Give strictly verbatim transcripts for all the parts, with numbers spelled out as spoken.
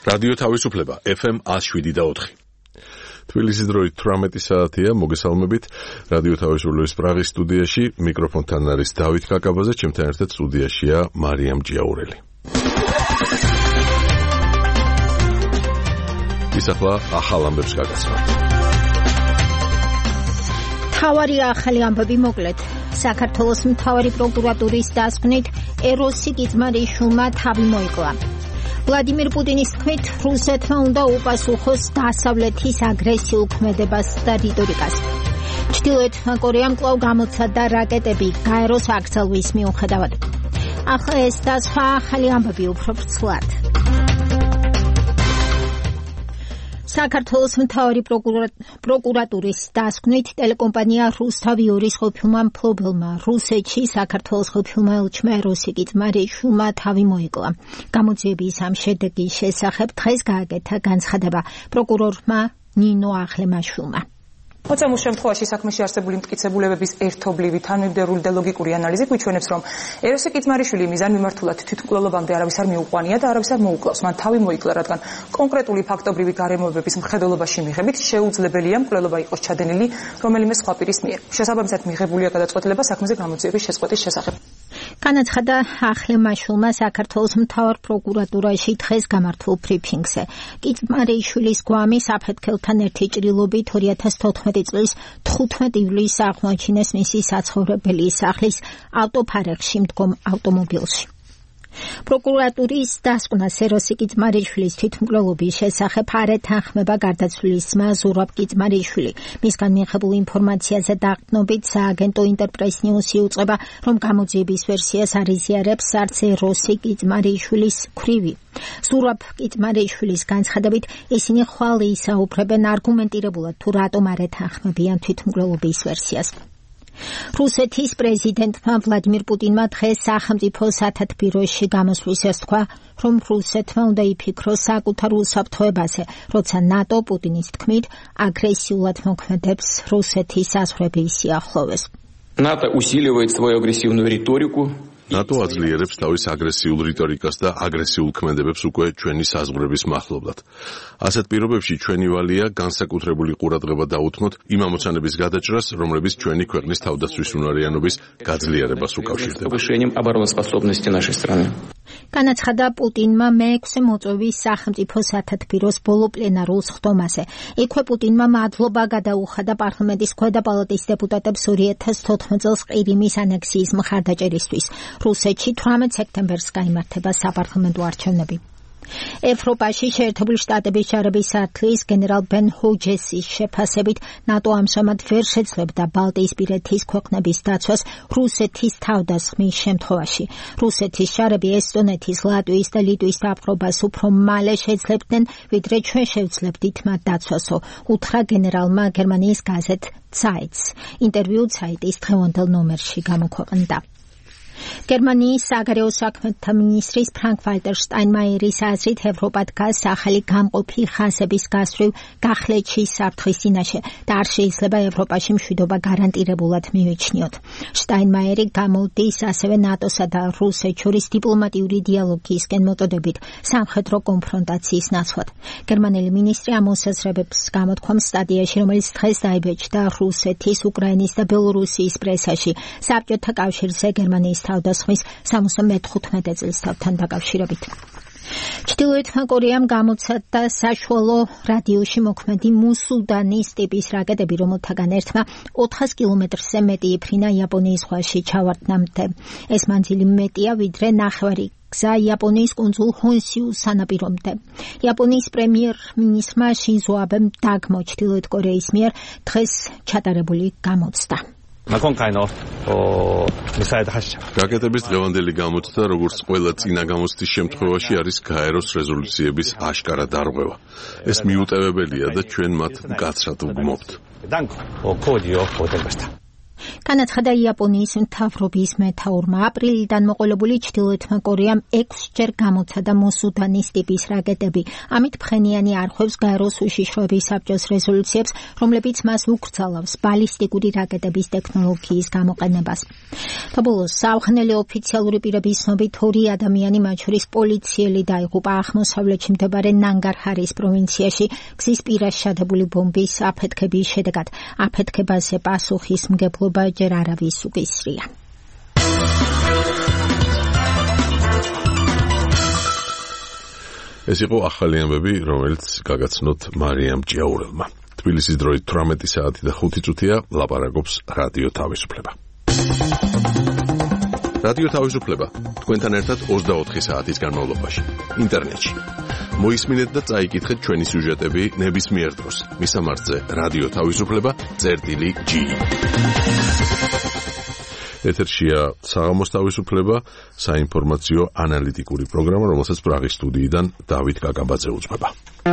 რადიო თავისუფლება ეფ ემ one oh seven და four. თბილისის დროით eighteen საათია, მოგესალმებით. რადიო თავისუფლების პრაღის სტუდიაში მიკროფონთან არის დავით კაკაბაძე, ჩემთან ერთად სტუდიაშია მარიამ ჯიაურელი. ის ახლა ახალ ამბებს გაგაცნობთ. თავარი ახალი ამბები მოკლედ. საქართველოს მთავარი პროკურატურის დასკვნით ეროსი კიძმარიშვილმა თავი მოიკლა. ვლადიმირ პუტინის თქმით, რუსეთმა უნდა უპასუხოს დასავლეთის აგრესიულ ქმედებას და რიტორიკას. ჩრდილოეთმა კორეამ კვლავ გამოცადა რაკეტები გაეროს აკრძალვის მიუხედავად. ახლა ეს და სხვა ახალი ამბები უფრო ვრცლად. საქართველოს მთავარი პროკურატურის დასკვნით ტელეკომპანია რუსთავიორის ყოფილმა მფლობელმა რუსეთში საქართველოს ყოფილმა ელჩმა ეროსი კიძმარიშვილმა თავი მოიკლა. გამოძიების ამ შედეგის შესახებ დღეს გააკეთა განცხადება პროკურორმა ნინო აღლემაშვილმა. მოცემულ შემთხვევაში საქმეში არსებული მტკიცებულებების ერთობლივი, თანმიმდევრული და ლოგიკური ანალიზი გვიჩვენებს, რომ ეროსი კიძმარიშვილი მიზანმიმართულად თვითმკვლელობამდე არავის არ მიუყვანია და არავის არ მოუკლავს. მან თავი მოიკლა, რადგან კონკრეტული ფაქტობრივი გარემოებების მხედველობაში მიღებით შეუძლებელია მკვლელობა იყოს ჩადენილი რომელიმე სხვა პირის მიერ. შესაბამისად მიღებულია გადაწყვეტილება საქმეზე გამოძიების შეწყვეტის შესახებ. განაცხადა აღლემაშვილმა საქართველოს მთავარ პროკურატურაში დღეს გამართულ ბრიფინგზე. კიძმარიშვილის გვამი საფეთქელთან ერთი ჭრილობით two thousand fourteen წლის თხუთმეტი ივლისს აღმოაჩინეს მისი საცხოვრებელი სახლის ავტოფარეხში მდგომ ავტომობილში. პროკურატურის დასკვნას ეროსი კიძმარიშვილის თვითმკვლელობის შესახებ არ ეთანხმება გარდაცვლილის ძმა ზურაბ კიძმარიშვილი. მისგან მიღებულ ინფორმაციაზე დაყრდნობით სააგენტო ინტერპრეს ნიუსი უწყება, რომ გამოძიების ვერსიას არ იზიარებს არც ეროსი კიძმარიშვილის ქვრივი. ზურაბ კიძმარიშვილის განცხადებით, ისინი ხვალ ისაუბრებენ არგუმენტირებულად, თუ რატომ არ ეთანხმებიან თვითმკვლელობის ვერსიას. რუსეთის პრეზიდენტმა ვლადიმირ პუტინმა დღეს სახელმწიფო სათათბიროში გამოსვლისას თქვა, რომ რუსეთმა უნდა იფიქროს საკუთარ უსაფრთხოებაზე, როცა ნატო პუტინის თქმით აგრესიულად მოქმედებს რუსეთის საზღვრების სიახლოვეს. НАТО усиливает свою агрессивную риторику. ნატო აძლიერებს თავის აგრესიულ რიტორიკას და აგრესიულ ქმედებებს უკვე ჩვენი საზღვრების მახლობლად. ასეთ პირობებში ჩვენი ვალია განსაკუთრებული ყურადღება დაუთმოთ იმ ამოცანების გადაჭრას, რომლებიც ჩვენი ქვეყნის თავდაცვის უნარიანობის გაძლიერებას უკავშირდება. განაცხადა პუტინმა მეექვსე მოწვევის სახელმწიფო სათათბიროს ბოლო პლენარულ სხდომაზე. იქვე პუტინმა მადლობა გადაუხადა პარლამენტის ქვედა პალატის დეპუტატებს two thousand fourteen წელს ყირიმის ანექსიის მხარდაჭერისთვის. რუსეთში eighteen სექტემბერს გაიმართება საპარლამენტო არჩევნები. ევროპაში შეერთებული შტატების ჯარების არტილერიის გენერალ ბენ ჰოჯესის შეფასებით ნატო ამჟამად ვერ შეძლებდა ბალტიისპირეთის ქვეყნების დაცვას რუსეთის თავდასხმის შემთხვევაში. რუსეთის ჯარები ესტონეთის, ლატვიის და ლიტვის დაპყრობას უფრო მალე შეძლებდნენ, ვიდრე ჩვენ შევძლებდით მათ დაცვასო, უთხრა გენერალმა გერმანიის გაზეთ Zeit's. ინტერვიუ Zeit's დღევანდელ ნომერში გამოქვეყნდა. გერმანიის საგარეო საქმეთა მინისტრის ფრანკ-ვალტერ შტაინმაიერის აზრით ევროპა დგას ახალი გამყოფი ხაზების გასწვრივ გახლეჩი საფრთხის წინაშე და არ შეიძლება ევროპაში მშვიდობა გარანტირებულად მივიჩნიოთ. შტაინმაიერი გამოდის ასევე ნატოსა და რუსეთს შორის დიპლომატიური დიალოგისკენ მოწოდებით სამხედრო კონფრონტაციის ნაცვლად. გერმანელი მინისტრი ამ მოსაზრებებს გამოთქვამს სტატიაში, რომელიც დღეს დაიბეჭდა რუსეთის, უკრაინის და ბელორუსიის პრესაში საბჭოთა კავშირზე გერმანიის თავდასხმის სამოცდამეხუთმეტე წლისთავთან დაკავშირებით. ჩრდილოეთმა კორეამ გამოცადა საშუალო რადიუსში მოქმედი მუსულდანის ტიპის რაკეტები, რომელთაგან ერთმა four hundred კილომეტრზე მეტი იფრინა იაპონიის ზღვაში ჩავარდნამდე. ეს მანძილი მეტია, ვიდრე ნახევარი გზა იაპონიის კუნძულ ჰონსიუს სანაპირომდე. იაპონიის პრემიერ-მინისტრმა შინზო აბემ დაგმო ჩრდილოეთ კორეის მიერ დღეს ჩატარებული გამოცდა. რაკეტების დღევანდელი გამოცდა, როგორც ყველა წინა გამოცდის შემთხვევაში, არის გაეროს რეზოლუციების აშკარა დარღვევა. ეს მიუტევებელია და ჩვენ მათ მკაცრად ვგმობთ. განაცხადა იაპონიის მთავრობის მეთაურმა. აპრილიდან მოყოლებული ჩრდილოეთმა კორეამ ექვსჯერ გამოცადა მოსუდანის ტიპის რაკეტები. ამით ფხენიანი არხვევს გაეროს უშიშროების საბჭოს რეზოლუციებს, რომლებიც მას უკრძალავს ბალისტიკური რაკეტების ტექნოლოგიის გამოყენებას. თბილისის საახნელი ოფიციალური პირების ცნობით ორი ადამიანი, მათ შორის პოლიციელი დაიღუპა აღმოსავლეთში მდებარე ნანგარჰარის პროვინციაში გზის პირას შადებული ბომბის აფეთქების შედეგად. აფეთქებაზე პასუხისმგებლობა ჯერ არავის უკისრია. ეს იყო ახალი ამბები, რომელიც გაგაცნოთ მარიამ ჭიაურელმა. თბილისის დროით თვრამეტი საათი და ხუთი წუთია, ლაპარაკობს რადიო თავისუფლება. რადიო თავისუფლება თქვენთან ერთად ოცდაოთხი საათის განმავლობაში ინტერნეტში. მოისმინეთ და წაიკითხეთ ჩვენი სიუჟეტები ნებისმიერ დროს. მისამართზე რადიო თავისუფლება წერტილი ჯი. ეთერშია საღამოს თავისუფლება, საინფორმაციო ანალიტიკური პროგრამა, რომელსაც პრაღის სტუდიიდან დავით კაკაბაძე უძღვება.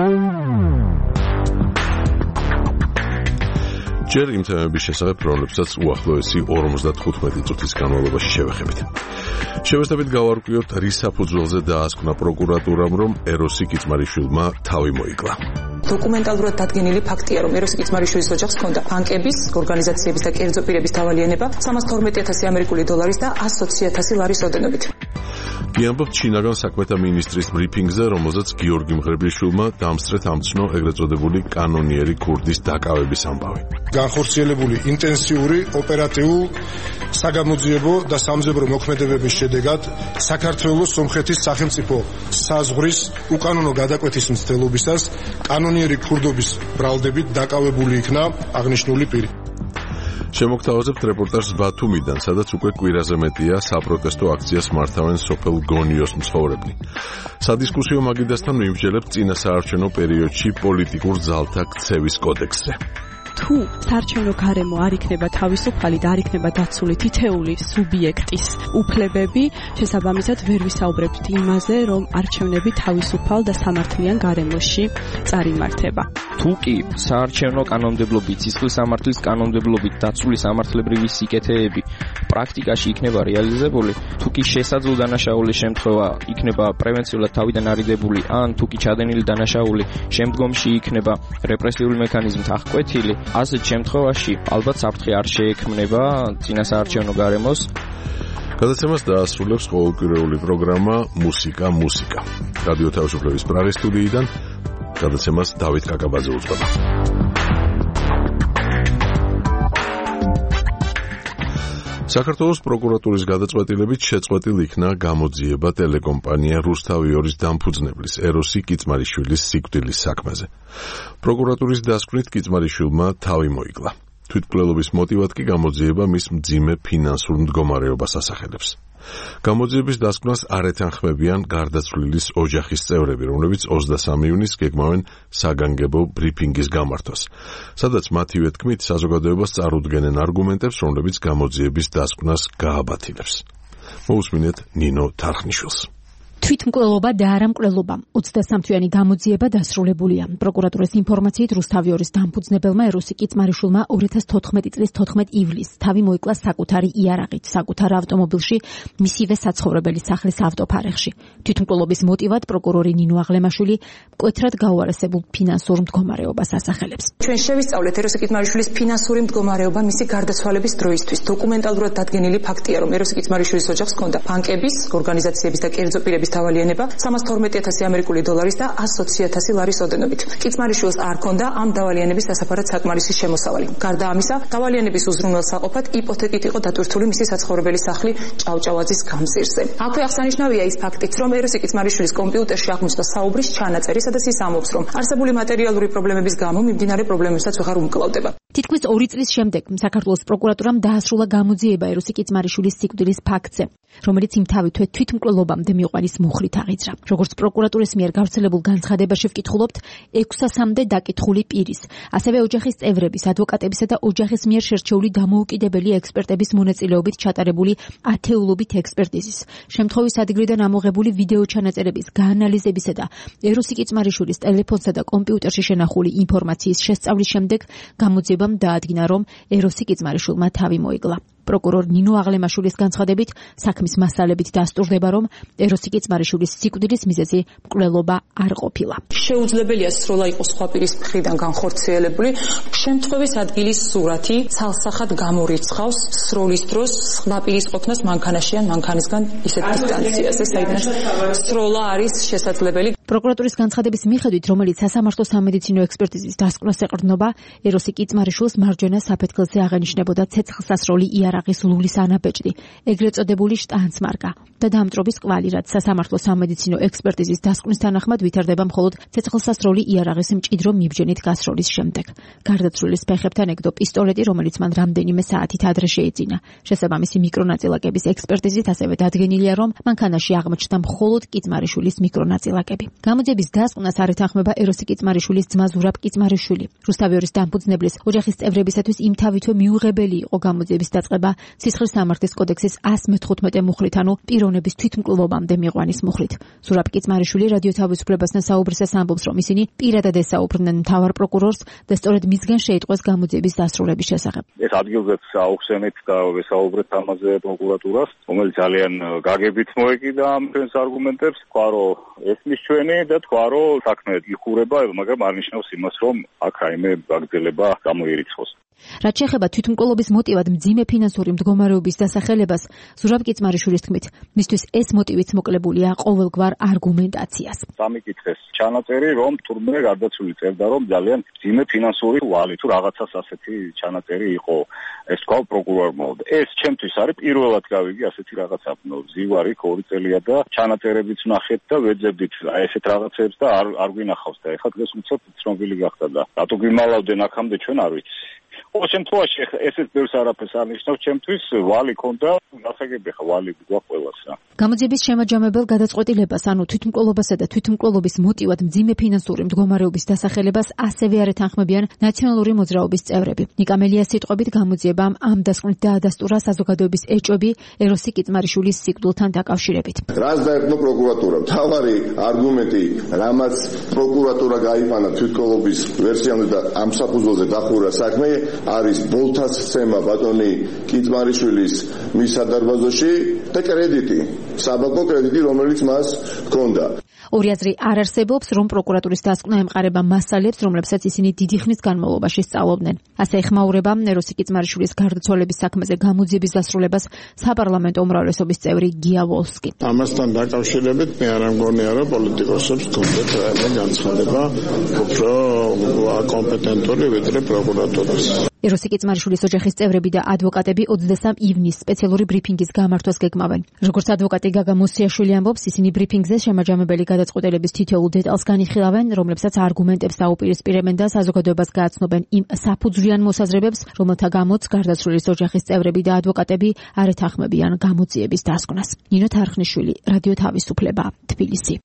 ჯერ იმ თემების შესახებ, რომლებსაც უახლოესი ორმოცდათხუთმეტი წუთის განმავლობაში შევეხებით. შევეცდებით გავარკვიოთ, რის საფუძველზე დაასკვნა პროკურატურამ, რომ ეროსი კიწმარიშვილმა თავი მოიკლა. დოკუმენტალურად დადგენილი ფაქტია, რომ ეროსი კიწმარიშვილის ოჯახს ჰქონდა ბანკების, ორგანიზაციების და კერძო პირების დავალიანება სამას თორმეტი ათასი ამერიკული დოლარის და ასს ოცი ათასი ლარის ოდენობით. იამბობთ ჩინაგან საქმეთა მინისტრის ბრიფინგზე, რომელზეც გიორგი მღრებლიშვილმა დამსწრეთ ამცნო ეგრეთ წოდებული კანონიერი ქურდის დაკავების ამბავი. განხორციელებული ინტენსიური, ოპერატიულ, საგამოძიებო და სამზებრო მოქმედებების შედეგად საქართველოს სომხეთის სახელმწიფო საზღვრის უკანონო გადაკვეთის მცდელობისას კანონიერი ქურდობის ბრალდებით დაკავებული იქნა აღნიშნული პირი. შემოგთავაზებთ რეპორტაჟს ბათუმიდან, სადაც უკვე კვირაზე მეტია საპროტესტო აქციას მართავენ სოფელ გონიოს მცხოვრებლი. სადისკუსიო მაგიდასთან მივსჯელებთ წინა საარჩევნო პერიოდში პოლიტიკურ ძალთა ქცევის კოდექსზე. თუ საარჩევნო გარემო არ იქნება თავისუფალი და არ იქნება დაცული თითეული სუბიექტის უფლებები, შესაბამისად ვერ ვისაუბრებთ იმაზე, რომ არჩევნები თავისუფალ და სამართლიან გარემოში წარიმართება. თუ კი საარჩევნო კანონმდებლობით, სისხლის სამართლის კანონმდებლობით დაცული სამართლებრივი სიკეთეები პრაქტიკაში იქნება რეალიზებული, თუ კი შესაძლო დანაშაულის შემთხვევა იქნება პრევენციულად თავიდან არიდებული, ან თუ კი ჩადენილი დანაშაული შემდგომში იქნება რეპრესიული მექანიზმით აღკვეთილი, ასეთ შემთხვევაში ალბათ საფრთხე არ შეექმნება წინასაარჩევნო გარემოს. გადაცემას დაასრულებს ყოველკვირეული პროგრამა მუსიკა მუსიკა. რადიო თავისუფლების პრაღის სტუდიიდან გადაცემას დავით კაკაბაძე უძღვება. საქართველოს პროკურატურის გადაწყვეტილებით შეწყვეტილ იქნა გამოძიება ტელეკომპანია რუსთავიორის დამფუძნებლის ეროსი კიწმარიშვილის სიკვდილის საქმეზე. პროკურატურის დასკვნით კიწმარიშვილმა თავი მოიკლა. თვითმკვლელობის მოტივად კი გამოძიება მის მძიმე ფინანსურ მდგომარეობას ასახელებს. გამოძიების დასკვნას არ ეთანხმებიან გარდაცვლილის ოჯახის წევრები, რომლებიც ოცდასამი ივნისს გეგმავენ საგანგებო ბრიფინგის გამართვას, სადაც მათივე თქმით საზოგადოებას წარუდგენენ არგუმენტებს, რომლებიც გამოძიების დასკვნას გააბათილებს. მოусმინეთ ნინო თარხნიშვილს. თვითმკვლელობა და არამკვლელობა. ოცდასამთვიანი გამოძიება დასრულებულია. პროკურატურის ინფორმაციით რუსთავიორის დამფუძნებელმა ეროსი კიწმარიშვილმა ორი ათას თოთხმეტი წლის თოთხმეტ ივლისს თავი მოიკლა საკუთარი იარაღით, საკუთარ ავტომობილში, მისივე საცხოვრებელი სახლის ავტოფარეხში. თვითმკვლელობის მოტივად პროკურორი ნინო აღლემაშვილი მკვეთრად გაუარესებულ ფინანსურ მდგომარეობას ასახელებს. ჩვენ შევისწავლეთ ეროსი კიწმარიშვილის ფინანსური მდგომარეობა მისი გარდაცვალების დროისთვის. დოკუმენტალურად დადგენილი ფაქტია, რომ ეროსი კიწმარიშვილის ოჯახს ჰქონდა ბანკების, ორგანიზაციების და კერძო პირების დავალიანება სამას თორმეტი ათასი ამერიკული დოლარის და ასს ოცი ათასი ლარის ოდენობით. კიწმარიშვილს არ ჰქონდა ამ დავალიანების დასაფარად საკმარისი შემოსავალი. გარდა ამისა, დავალიანების უზრუნველსაყოფად იპოთეკით იყო დატვირთული მისი საცხოვრებელი სახლი ჭავჭავაძის გამზირზე. აქვე აღსანიშნავია ის ფაქტიც, რომ ეროსი კიწმარიშვილის კომპიუტერში აღმოჩნდა საუბრის ჩანაწერი, სადაც ის ამბობს, რომ არსებული მატერიალური პრობლემების გამო მიმდინარე პრობლემებსაც ვეღარ უმკლავდება. თითქმის ორი წლის შემდეგ საქართველოს პროკურატურამ დაასრულა გამოძიება ეროსი კიწმარიშვილის სიკვდილის ფაქტზე, რომელიც იმთავითვე თვითმკვლელობამდე მიყვანის მუხლით აღიძრა. როგორც პროკურატურის მიერ გავრცელებულ განცხადებაში ვკითხულობთ, ექვსასამდე დაკითხული პირის, ასევე ოჯახის წევრების, ადვოკატებისა და ოჯახის მიერ შერჩეული დამოუკიდებელი ექსპერტების მონაწილეობით ჩატარებული ათეულობით ექსპერტიზის, შემთხვევის ადგილიდან ამოღებული ვიდეო ჩანაწერების გაანალიზებისა და ეროსი კიწმარიშვილის ტელეფონსა და კომპიუტერში შენახული ინფორმაციის შესწავლის შემდეგ გამოძიებამ დაადგინა, რომ ეროსი კიწმარიშვილმა თავი მოიკლა. პროკურორ ნინო აღლემაშვილის განცხადებით, საქმის მასალებით დასტურდება, რომ ეროსი კიწმარიშვილის სიკვდილის მიზეზი მკვლელობა არ ყოფილა. შეუძლებელია სროლა იყოს სხვა პირის მხრიდან განხორციელებული. შემთხვევის ადგილის სურათი ცალსახად გამორიცხავს სროლის დროს სხვა პირის ყოფნას მანქანაში ან მანქანისგან ისეთ დისტანციაზე, საიდანაც სროლა არის შესაძლებელი. პროკურატურის განცხადების მიხედვით, რომელიც სასამართლო სამედიცინო ექსპერტიზის დასკვნას ეყრდნობა, ეროსი კიწმარიშვილს მარჯვენა საფეთქელზე აღენიშნებოდა ცეცხლსასროლი იარაღის ლულის ანაბეჭდი, ეგრეთ წოდებული შტანცმარკა და დამწრობის კვალი, რაც სასამართლო სამედიცინო ექსპერტიზის დასკვნის თანახმად ვითარდება მხოლოდ ცეცხლსასროლი იარაღის მჭიდრო მიბჯენით გასროლის შემდეგ. გარდაცვლილის ფეხებთან ეკდო პისტოლეტი, რომელიც მან რამდენიმე საათით ადრე შეიძინა. შესაბამისი მიკრონაწილაკების ექსპერტიზით ასევე დადგენილია, რომ მანქანაში აღმოჩნდა მხოლოდ კიწმარიშვილის მიკრონაწილაკები. გამოძიების დასკვნას არ ეთანხმება ეროსი კიწმარიშვილის ძმა ზურაბ კიწმარიშვილი. რუსთავიორის დამფუძნებლის ოჯახის წევრებისათვის იმთავითვე მიუღებელი იყო გამოძიების დაწყება სისხლის სამართლის კოდექსის εκατს მეთხუთმეტე მუხლით, ანუ პიროვნების თვითმკვლელობამდე მიყვანის მუხლით. ზურაბ კიწმარიშვილი რადიო თავისუფლებასთან საუბრისას ამბობს, რომ ისინი პირადად ესაუბრნენ მთავარ პროკურორს და სწორედ მისგან შეიტყვეს გამოძიების დასრულების შესახებ. ეს ადგილზეც აუხსენეთ და ვესაუბრეთ ამაზე პროკურატურას, რომელიც ძალიან გაგებით მოეკიდა ამ ჩვენს არგუმენტებს, თქვა რომ ესმის ჩვენი და თქვა რომ საქმე იხურება, მაგრამ არ ნიშნავს იმას, რომ აქ რაიმე გაგრძელება გამოირიცხოს. რაც შეეხება თვითმკვლელობის მოტივად მძიმე ფინანსური მდგომარეობის დასახელებას, ზურაბ კიწმარიშვილის თქმით, მისთვის ეს მოტივიც მოკლებულია ყოველგვარ არგუმენტაციას. სამიკითხეს ჩანაწერი, რომ თურმე გარდაცვლილი წერდა, რომ ძალიან მძიმე ფინანსური ვალი თუ რაღაცას ასეთი ჩანაწერი იყო. ეს თქვა პროკურორმა. ეს ჩემთვის არის პირველად გავიგე ასეთი რაღაცა. ზივარი ორი წელია და ჩანაწერებიც ნახეთ და ვეძებდით ესეთ რაღაცებს და არ არ გვინახავს და ეხლა დღეს უცებ ცნობილი გახდა და რატო გვიმალავდნენ აქამდე ჩვენ არ ვიცი. ყოველ შემთხვევაში ესეც ბევრს არაფერს არ ნიშნავს, ჩემთვის ვალი ქონდა, გასაგები ხა ვალი გვაქვს ყველასა. გამოძიების შემაჯამებელ გადაწყვეტილებას, ანუ თვითმკვლელობასა და თვითმკვლელობის მოტივად მძიმე ფინანსური მდგომარეობის დასახელებას ასევე არ ეთანხმებიან ნაციონალური მოძრაობის წევრები. ნიკა მელიას სიტყვებით გამოძიებამ ამ დასკვნით დაადასტურა საზოგადოების ეჭვები ეროსი კიწმარიშვილის სიკვდილთან დაკავშირებით. რას დაერქვა პროკურატურა? მთავარი არგუმენტი, რამაც პროკურატურა გაიყვანა თვითმკვლელობის ვერსიამდე და ამ საფუძველზე დახურა საქმე, არის ბოლთას სცემა ბატონი კიწმარიშვილის მის სადარბაზოში და კრედიტი, საბანკო კრედიტი, რომელიც მას ჰქონდა. ორი აზრი არ არსებობს, რომ პროკურატურის დასკვნა ემყარება მასალებს, რომლებსაც ისინი დიდი ხნის განმავლობაში სწავლობდნენ. ასე ეხმაურება ეროსი კიწმარიშვილის გარდაცვალების საქმეზე გამოძიების დასრულებას საპარლამენტო უმრავლესობის წევრი გია ვოლსკი. ამასთან დაკავშირებით მე არ მგონია, რომ პოლიტიკოსებს ჰქონდათ რაიმე განცხადება უფრო კომპეტენტური ვიდრე პროკურატურის. ეროსი კიწმარიშვილის ოჯახის წევრები და ადვოკატები ოცდასამ ივნისს სპეციალური ბრიფინგის გამართვას გეგმავენ. როგორც ადვოკატი გაგა მოსიაშვილი ამბობს, ისინი ბრიფინგზე შემაჯამებელი გადაწყვეტილების თითოეულ დეტალს განიხილავენ, რომლებსაც არგუმენტებს დაუპირისპირებენ და საზოგადოებას გააცნობენ იმ საფუძვლიან მოსაზრებებს, რომელთა გამოც გარდაცვლილის ოჯახის წევრები და ადვოკატები არ ეთანხმებიან გამოძიების დასკვნას. ნინო თარხნიშვილი, რადიო თავისუფლება, თბილისი.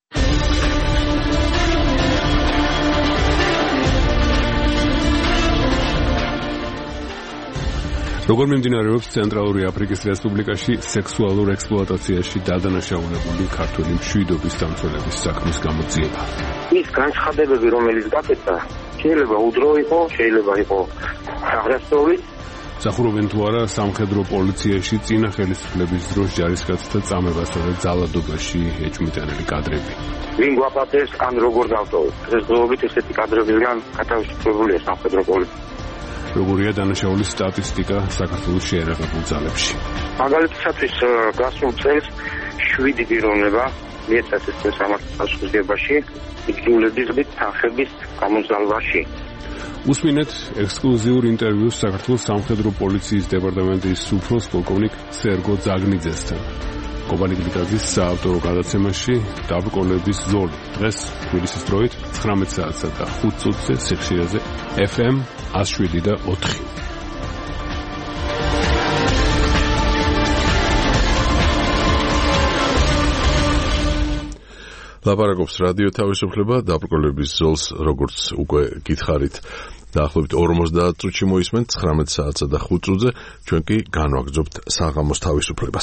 როგორ მიმდინარეობს ცენტრალური აფრიკის რესპუბლიკაში სექსუალურ ექსპლუატაციაში დადანაშაულებული ქართველი მშვიდობის დამცველების საქმის გამოძიება? ის განცხადებები, რომელიც გაკეთდა, შეიძლება უდრო იყო, შეიძლება იყო აღრასწორით. სახურობენ თუ არა სამხედრო პოლიციაში წინა ხელისუფლების დროს ჯარისკაცთა წამებასა და ძალადობაში ეჭვმიტანილი კადრები. ვინ გვაპატეს, ან როგორ დავტოვეთ? დღესდღეობით ესეთი კადრებისგან გათავისუფლებულია სამხედრო პოლიცია. როგორია დანაშაულის სტატისტიკა საქართველოს შეერაღებულ ძალებში? მაგალითად, გასულ წელს შვიდი პიროვნება მიეცათ ეს სამართლის პასუხისმგებაში იძულების გზით თანხების გამოსალვაში. უსმინეთ ექსკლუზიურ ინტერვიუს საქართველოს სამხედრო პოლიციის დეპარტამენტის უფროს პოლკოვნიკ სერგო ძაგნიძესთან. კობალიკლიკაძის საავტორო გადაცემაში დაბრკოლების ზოლი. დღეს თბილისის დროით ცხრამეტ საათსა და ხუთ წუთზე სიხშირეზე ეფ ემ εκατს შვიდი და ოთხი. ლაპარაკობს რადიო თავისუფლება, დაბრკოლების ზოლს როგორც უკვე გითხარით დაახლოებით ორმოცდაათ წუთში მოისმენთ ცხრამეტ საათსა და ხუთ წუთზე, ჩვენ კი განვაგრძობთ საღამოს თავისუფლებას.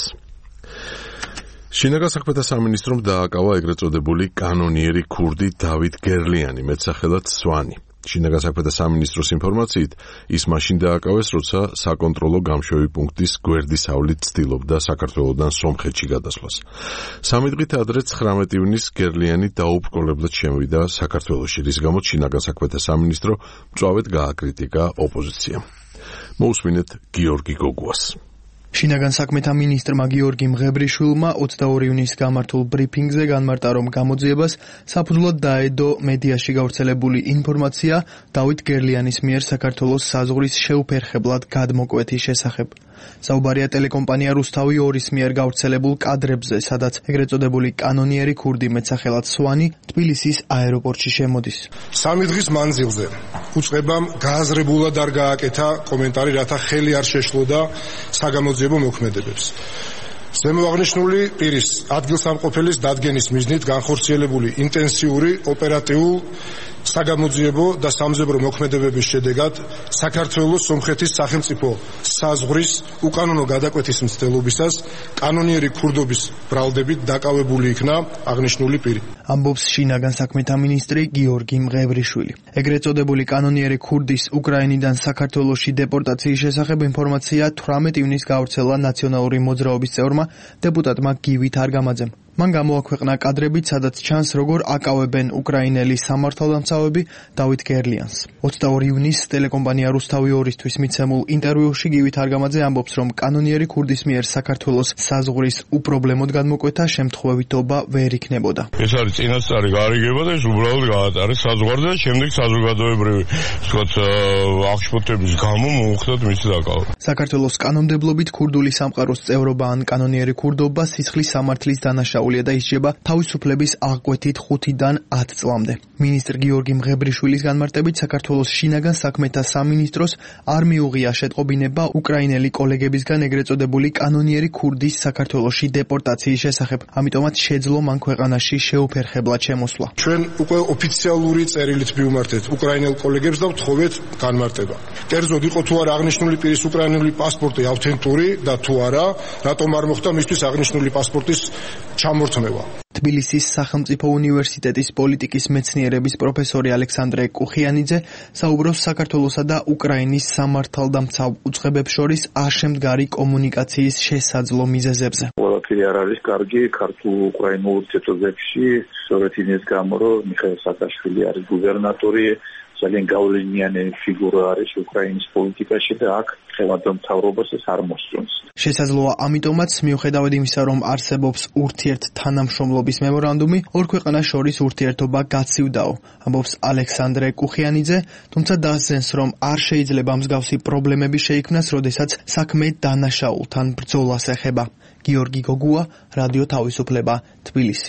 შინაგან საქმეთა სამინისტრომ დააკავა ეგრეთ წოდებული კანონიერი ქურდი დავით გერლიანი, მეტსახელად სვანი. შინაგან საქმეთა სამინისტროს ინფორმაციით, ის მაშინ დააკავეს, როცა საკონტროლო გამშვევი პუნქტის გვერდისავლით ცდილობდა საქართველოდან სომხეთში გადასვლას. სამი დღით ადრე ცხრამეტ ივნისს გერლიანი დაუბრკოლებლად შემოვიდა საქართველოში, რის გამოც შინაგან საქმეთა სამინისტრო მწვავედ გააკრიტიკა ოპოზიციამ. მოусმინეთ გიორგი გოგუას. შინაგან საქმეთა მინისტრმა გიორგი მღებრიშვილმა ოცდაორი ივნისს გამართულ ბრიფინგზე განმარტა, რომ გამოძიებას საფუძვლად დაედო მედიაში გავრცელებული ინფორმაცია დავით გერლიანის მიერ საქართველოს საზღვრის შეუფერხებლად გადმოკვეთის შესახებ. საუბარია ტელეკომპანია რუსთავი ორის მიერ გავრცელებულ კადრებზე, სადაც ეგრეთ წოდებული კანონიერი ქურდი მეტსახელად სვანი თბილისის აეროპორტში შემოდის. სამი დღის მანძილზე უწყებამ გააზრებულად არ გააკეთა კომენტარი, რათა ხელი არ შეშლოდა საგამოძიებო მოქმედებებს. ზემოაღნიშნული პირის ადგილსამყოფელის დადგენის მიზნით განხორციელებული ინტენსიური ოპერატიულ საგამოძიებო და სამზებრო მოქმედებების შედეგად საქართველოს სომხეთის სახელმწიფო საზღვრის უკანონო გადაკვეთის მცდელობისას კანონიერი ქურდობის ბრალდებით დაკავებული იქნა აღნიშნული პირი. ამბობს შინაგან საქმეთა მინისტრი გიორგი მღებრიშვილი. ეგრეთ წოდებული კანონიერი ქურდის უკრაინიდან საქართველოში დეპორტაციის შესახებ ინფორმაცია თვრამეტ ივნისს გავრცელა ნაციონალური მოძრაობის წევრმა დეპუტატმა გივით არგამაძემ. მან გამოაქვეყნა კადრებით, სადაც ჩანს, როგორ აკავებენ უკრაინელი სამართალდამცავები დავით გერლიანს. ოცდაორი ივნისს ტელეკომპანია რუსთავი ორისთვის მიცემულ ინტერვიუში გივით არგამაძე ამბობს, რომ კანონიერი ქურდის მიერ საქართველოს საზღვრის უპრობლემოდ გადმოკვეთა შემთხვევითობა ვერ იქნებოდა. ეს არის წინასწარი გარიგება და ეს უბრალოდ გაატარეს საზღვარზე და შემდეგ საზოგადოებრივი, ვთქვათ, აღშფოთების გამო მოუხდათ მისი დაკავება. საქართველოს კანონმდებლობით ქურდული სამყაროს წევრობა ან კანონიერი ქურდობა სისხლის სამართლის დანაშაულია და ისჯება თავისუფლების აღკვეთით ხუთიდან ათ წლამდე. მინისტრ გიორგი მღებრიშვილის განმარტებით, საქართველოს შინაგან საქმეთა სამინისტროს არ მიუღია შეტყობინება უკრაინელი კოლეგებისგან ეგრეთ წოდებული კანონიერი ქურდის საქართველოში დეპორტაციის შესახებ. ამიტომაც შეძლო მან ქვეყანაში შეუფერხებლად შემოსვლა. ჩვენ უკვე ოფიციალური წერილით მივმართეთ უკრაინელ კოლეგებს და ვთხოვეთ განმარტება. კერძოდ იყო თუ არა აღნიშნული პირის უკრაინული პასპორტი ავთენტური და თუ არა, რატომ არ მოხდა მისთვის აღნიშნული პასპორტის ჩამორთმევა. თბილისის სახელმწიფო უნივერსიტეტის პოლიტიკის მეცნიერების პროფესორი ალექსანდრე კუხიანიძე საუბრობს საქართველოსა და უკრაინის სამართალდამცავ უწყებებს შორის არშემდგარი კომუნიკაციის შესაძლო მიზეზებზე. ყველაფერი არ არის კარგი ქართულ-უკრაინულ ურთიერთობებში, სწორედ იმის გამო, რომ მიხეილ სააკაშვილი არის გუბერნატორი, ძალიან გავლენიანი ფიგურა არის უკრაინის პოლიტიკაში და აქ ხელმძღვანელ მთავრობას ეს არ მოსწონს. შესაძლოა ამიტომაც, მიუხედავად იმისა, რომ არსებობს ურთიერთთანამშრომლობის მემორანდუმი, ორ ქვეყანას შორის ურთიერთობა გაცივდაო, ამბობს ალექსანდრე კუხიანიძე, თუმცა დასძენს, რომ არ შეიძლება მსგავსი პრობლემები შეიქმნას, როდესაც საქმე დანაშაულთან ბრძოლას ეხება. გიორგი გოგუა, რადიო თავისუფლება, თბილისი.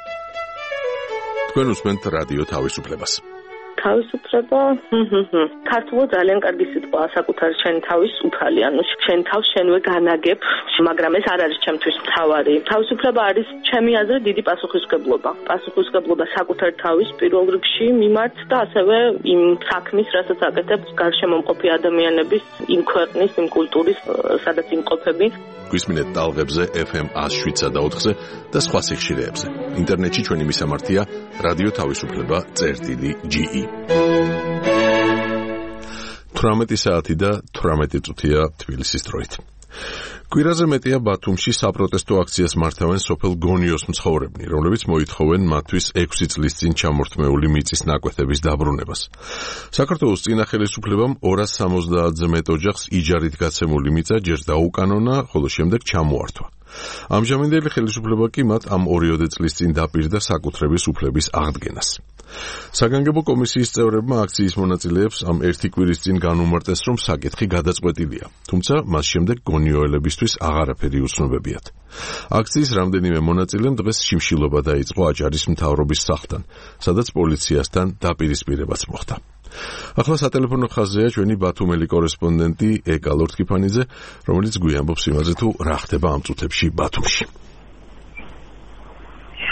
თქვენ უსმენთ რადიო თავისუფლებას. თავისუფლება, ქართულად ძალიან კარგი სიტყვა, საკუთარი შენ თავის უფალი, ანუ შენ თავს შენვე განაგებ, მაგრამ ეს არ არის ჩემთვის მთავარი. თავისუფლება არის ჩემი აზრით დიდი პასუხისმგებლობა. პასუხისმგებლობა საკუთარი თავის პირველ რიგში მიმართ და ასევე იმ საქმის, რასაც აკეთებს გარშემომყოფი ადამიანების, იმ ქვეყნის, იმ კულტურის, სადაც იმყოფები. გვისმინეთ ტალღებზე ეფ ემ ას შვიდსა და ოთხზე და სხვა სიხშირეებზე. ინტერნეტში ჩვენი მისამართია რადიო თავისუფლება წერტილი ჯი ი. თვრამეტი საათი და თვრამეტი წუთია თბილისის დროით. კვირაზე მეტია ბათუმში საპროტესტო აქციას მართავენ სოფელ გონიოს მცხოვრებნი, რომლებიც მოითხოვენ მათთვის ექვსი წლის წინ ჩამორთმეული მიწის ნაკვეთების დაბრუნებას. საქართველოს წინა ხელისუფლებამ ორას სამოცდაათზე მეტ ოჯახს იჯარით გაცემული მიწა ჯერ დაუკანონა, ხოლო შემდეგ ჩამოართვა. ამჟამინდელი ხელისუფლება კი მათ ამ ორიოდე წლის წინ დაპირდა საკუთრების უფლების აღდგენას. საგანგებო კომისიის წევრებმა აქციის მონაწილეებს ამ ერთი კვირის წინ განუმარტეს, რომ საკითხი გადაწყვეტილია, თუმცა მას შემდეგ გონიოელებისთვის აღარაფერი უცნობებიათ. აქციის რამდენიმე მონაწილემ დღეს შიმშილობა დაიწყო აჭარის მთავრობის სახლთან, სადაც პოლიციასთან დაპირისპირებაც მოხდა. ახლა სატელეფონო ხაზია ჩვენი ბათუმელი კორესპონდენტი ეკა ლორთქიფანიძე, რომელიც გვიამბობს იმაზე თუ რა ხდება ამ წუთებში ბათუმში.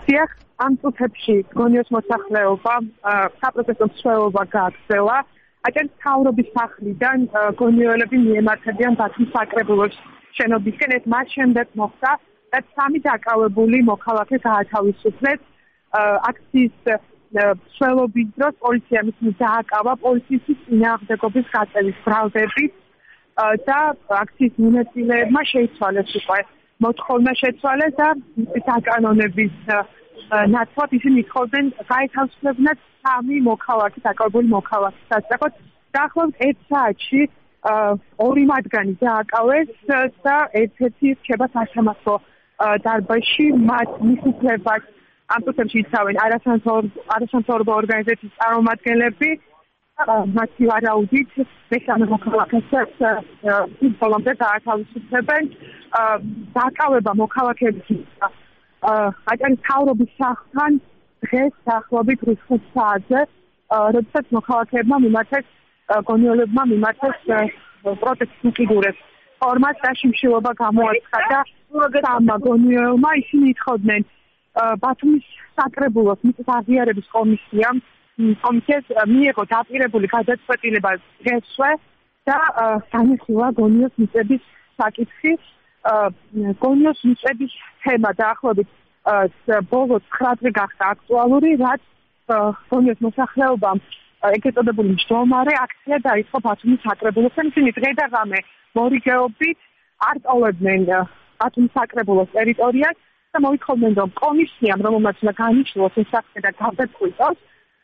დიახ, ამ წუთებში გონიოს მოსახლეობა საპროტესტო მსვლელობა გააგრძელა. აჭარის მთავრობის სახლიდან გონიოელები მიემართებიან ბათუმის საკრებულოს შენობისკენ. ეს მას შემდეგ მოხდა, რაც სამი დაკავებული მოქალაქე გაათავისუფლეს. აქციის მსვლელობის დროს პოლიციამ ისინი დააკავა პოლიციის წინააღმდეგობის გაწევის ბრალდებით და აქციის მონაწილეებმა შეიცვალეს უკვე მოთხოვნა შეცვალეს და საკანონების ნაცვლად ისინი ითხოვდნენ გაეთავისუფლებინათ სამი მოქალაქე, დაკავებული მოქალაქე სასწრაფოდ. დაახლოებით ერთ საათში ორი მათგანი დააკავეს და ერთ-ერთი რჩება სასამართლო დარბაზში. მათ მისუფლებას ამ პროცესში იცავენ არასამთავრობო ორგანიზაციის წარმომადგენლები. მათი ვარაუდით მესამე მოქალაქესაც ბოლომდე გაათავისუფლებენ. დაკავება მოქალაქეების აჭარის მთავრობის სახლთან დღეს დაახლოებით ოცდაოთხ საათზე, როდესაც მოქალაქეებმა მიმართეს გონიოლებმა მიმართეს პროტესტის უკიდურეს ფორმას და შიმშილობა გამოაცხადა სამმა გონიოელმა. ისინი ითხოვდნენ ბათუმის საკრებულოს მიწის აღიარების კომისიამ კომისიას მიიღო დაპირებული გადაწყვეტილება დღესვე და განიხილა გონიოს მიწების საკითხი. გონიოს მიწების თემა დაახლოებით ბოლო ცხრა დღე გახდა აქტუალური, რაც გონიოს მოსახლეობამ ეგრეთ წოდებული მჯდომარე აქცია დაიწყო ბათუმის საკრებულოსთან. ისინი დღე და ღამე მორიგეობით არ ტოვებდნენ ბათუმის საკრებულოს ტერიტორიას და მოითხოვდნენ, რომ კომისიამ, რომელმაც უნდა განიშნოს ეს საქმე და გადაწყვიტოს,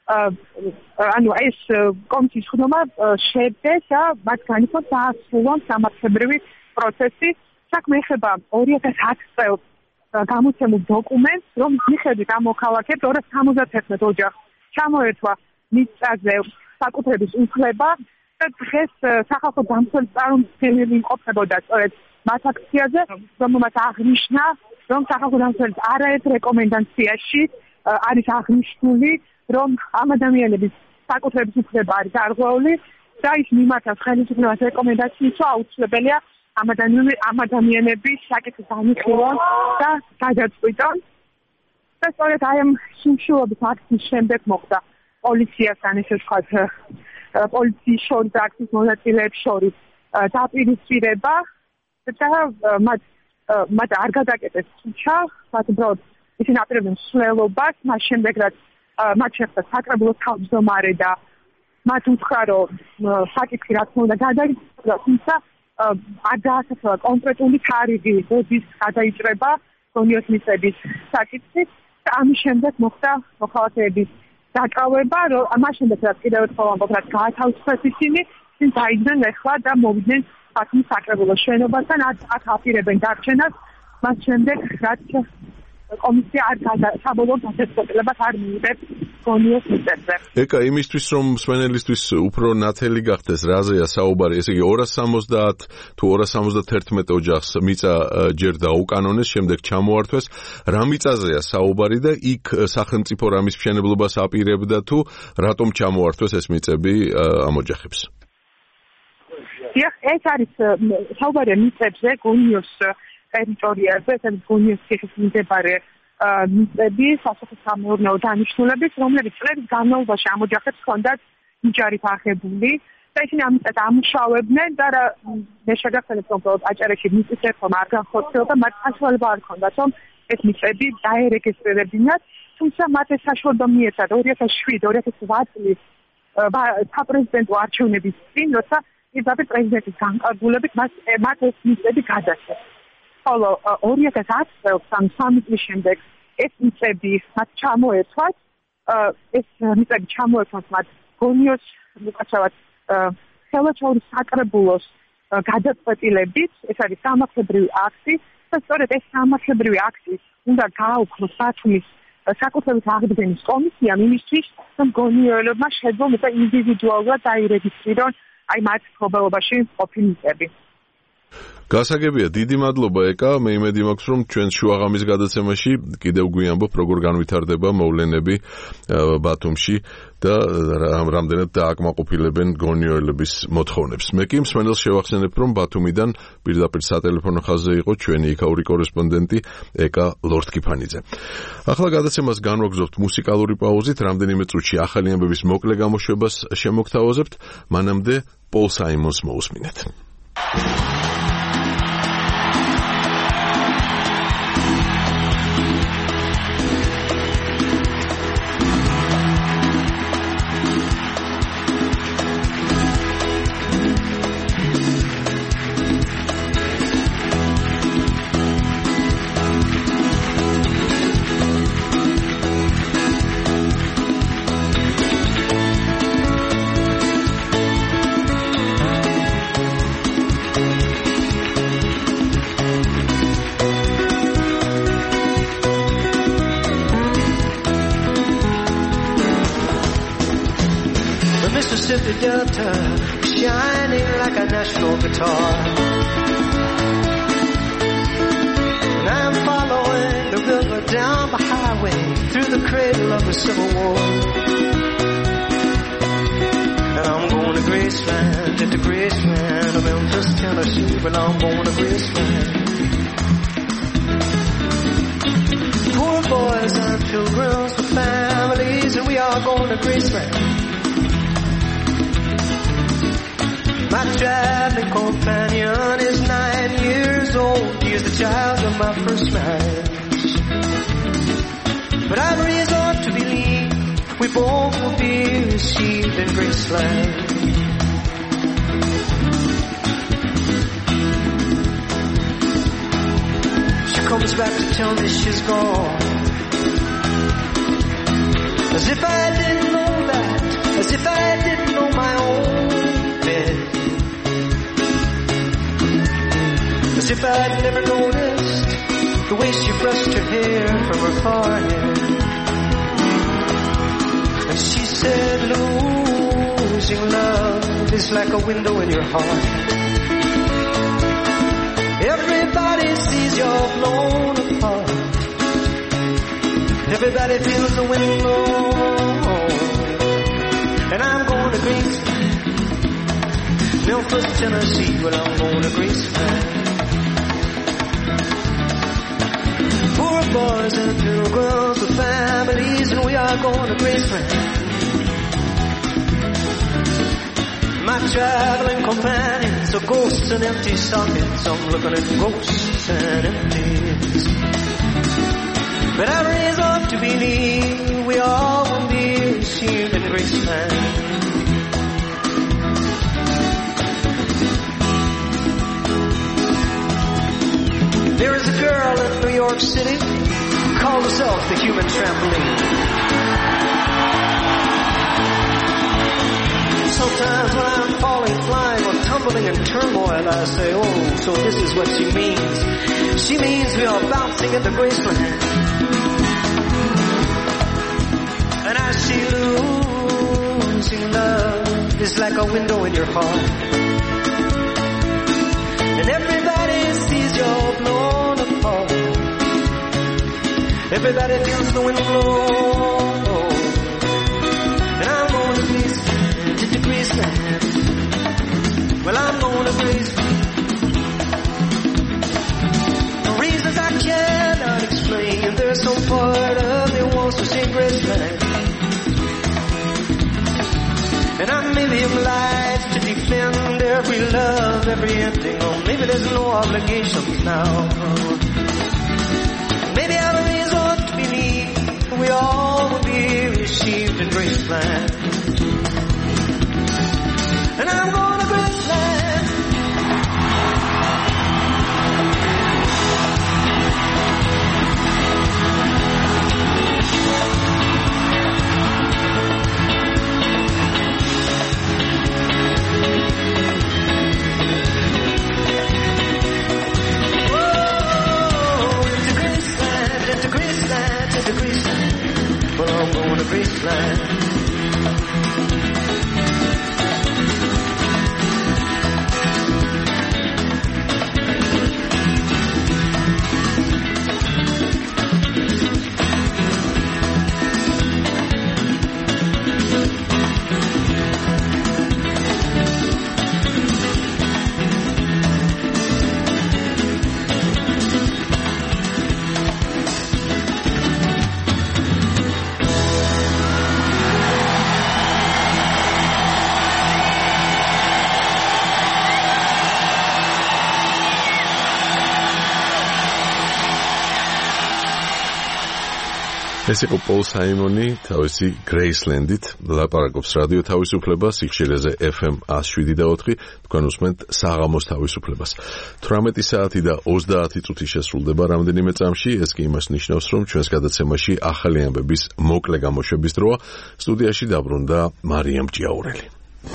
ანუ ეს კომისიის ხდომა შედგეს და მათ განიხილოს დაასრულონ სამართლებრივი პროცესი. საქმე ეხება ორი ათას ათი წელს გამოცემულ დოკუმენტს, რომ მიხედვით ამ მოქალაქეებს ორას სამოცდაათი ოჯახს ჩამოერთვა მიწაზე საკუთრების უფლება და დღეს სახალხო დამცველის წარმომადგენელი იმყოფებოდა სწორედ მათ აქციაზე, რომელმაც აღნიშნა, რომ სახალხო დამცველის არაერთ რეკომენდაციაში არის აღნიშნული, რომ ამ ადამიანების საკუთრების უფლება არის გარღვეული და ის მიმართავს ხელისუფლებას რეკომენდაციით, რომ აუცილებელია ამ ადამიანების საკითხის განხილვა და გადაწყვიტონ. და სწორედ აი ამ შიმშილობის აქციის შემდეგ მოხდა პოლიციასთან ესე ვთქვათ, პოლიციის შორის აქციის მონაწილეებს შორის დაპირისპირება და მათ მათ არ გადაკეტეს თუჩა, მათ უბრალოდ ისინი აპირებდნენ მსვლელობას, მას შემდეგ რაც მათ შეხვდა საკრებულოს თავმჯდომარე და მათ უთხრა, რომ საკითხი რა თქმა უნდა გადაიჭრა, თუმცა არ დაასახელა კონკრეტული თარიღი როდის გადაიჭრება გონიოს მიწების საკითხი და ამის შემდეგ მოხდა მოქალაქეების დაკავება, რომ ამას შემდეგ რაც კიდევ ერთხელ ამბობ, რაც გაათავისუფლეს ისინი, ისინი დაიძნენ ეხლა და მოვიდნენ ბათუმის საკრებულოს შენობასთან, აქ აპირებენ დარჩენას, მას შემდეგ რაც კომისია არ საბოლოო გადაწყვეტილებას არ მიიღებს გონიოს მიწებზე. ეკა იმისთვის რომ მსმენელისთვის უფრო ნათელი გახდეს, რაზეა საუბარი, ესე იგი ორას სამოცდაათი თუ ორას სამოცდაათი ოჯახს მიწა ჯერ დაუკანონეს, შემდეგ ჩამოართვეს, რა მიწაზეა საუბარი და იქ სახელმწიფო რამის მშენებლობას აპირებდა თუ რატომ ჩამოართვეს ეს მიწები ამ ოჯახებს? დიახ, ეს არის საუბარია მიწებზე გონიოს ტერიტორიაზე, ეს არის გონიოს ციხის მდებარე მიწები, სასოფლო-სამეურნეო დანიშნულების, რომლებიც წლების განმავლობაში ამ ოჯახებს ჰქონდათ იჯარით აღებული და ისინი ამ მიწას ამუშავებდნენ და მე შეგახსენებ, რომ აჭარაში მიწის რეფორმა არ განხორციელდა, მათ საშუალება არ ჰქონდათ, რომ ეს მიწები დაერეგისტრირებინათ, თუმცა მათ ეს საშუალება მიეცათ ორი ათას შვიდი ორი ათას ოთხ წლის საპრეზიდენტო არჩევნების წინ, როცა პირდაპირ პრეზიდენტის განკარგულებით მათ ეს მიწები გადასცეს. ხოლო ორი ათას ათი წელს ან სამი წლის შემდეგ ეს მიწები მათ ჩამოერთვათ, ეს მიწები ჩამოერთვათ მათ გონიოს უკაცრავად ხელშეურის საკრებულოს გადაწყვეტილებით, ეს არის სამართლებრივი აქტი და სწორედ ეს სამართლებრივი აქტი უნდა გააუქმოს ბათუმის საკუთრების აღდგენის კომისიამ იმისთვის, რომ გონიოელებმა შეძლონ უკვე ინდივიდუალურად დაირეგისტრირონ აი მათ მფლობელობაში ყოფილი მიწები. გასაგებია, დიდი მადლობა ეკა, მე იმედი მაქვს, რომ ჩვენ შუაღამის გადაცემაში კიდევ გვიამბობ, როგორ განვითარდება მოვლენები ბათუმში და რამდენად დააკმაყოფილებენ გონიოელების მოთხოვნებს. მე კი მსმენელს შევახსენებ, რომ ბათუმიდან პირდაპირ სატელეფონო ხაზზე იყო ჩვენი იქაური კორესპონდენტი ეკა ლორთქიფანიძე. ახლა გადაცემას განვაგრძობთ მუსიკალური პაუზით, რამდენიმე წუთში ახალი ამბების მოკლე გამოშვებას შემოგთავაზებთ, მანამდე პოლ საიმონს მოусმინეთ. Mississippi Delta shining like a national guitar, and I'm following the river down the highway through the cradle of the Civil War, and I'm going to Graceland, to Graceland of Memphis, Tennessee, but I'm going to Graceland. Poor boys and pilgrims with families, and we are going to Graceland. My traveling companion is nine years old. He is the child of my first marriage. But I've reason to believe we both will be received in Graceland. She comes back to tell me she's gone, as if I didn't know that, as if I didn't know my own bed. As if I'd never noticed the way she brushed her hair from her forehead. And she said, losing love is like a window in your heart. Everybody sees you're blown apart. Everybody feels the wind blow. And I'm going to Graceland, Memphis, Tennessee, but I'm going to Graceland. Poor boys and pilgrims with families, and we are going to Graceland. My traveling companions are ghosts and empty sockets. I'm looking at ghosts and empties. But I have reason to believe we all will be received in Graceland. There is a girl in New York City, calls herself the human trampoline. Sometimes when I'm falling, flying, or tumbling in turmoil, I say, oh, so this is what she means. She means we are bouncing into Graceland. And I see losing love is like a window in your heart. And everybody sees you're blown apart. Everybody feels the wind blow. And I'm going to Graceland, to Graceland. Well, I'm going to Graceland. For reasons I cannot explain, there's some part of me wants to see Graceland. And I may be obliged to defend every love, every ending, or maybe there's no obligations now. Maybe I have a reason to believe we all will be received in Graceland. And I'm going to Graceland. Graceland. ეს იყო პოლ საიმონი თავისი გრეისლენდით ლაპარაკობს რადიო თავისუფლება სიხშირეზე ეფ ემ one oh seven და four თქვენ უსმენთ საღამოს თავისუფლებას თვრამეტი საათი და ოცდაათი წუთი შესრულდება რამდენიმე წამში ეს კი იმას ნიშნავს რომ ჩვენს გადაცემაში ახალი ამბების მოკლე გამოშვების დროა სტუდიაში დაბრუნდა მარიამ ჭიაურელი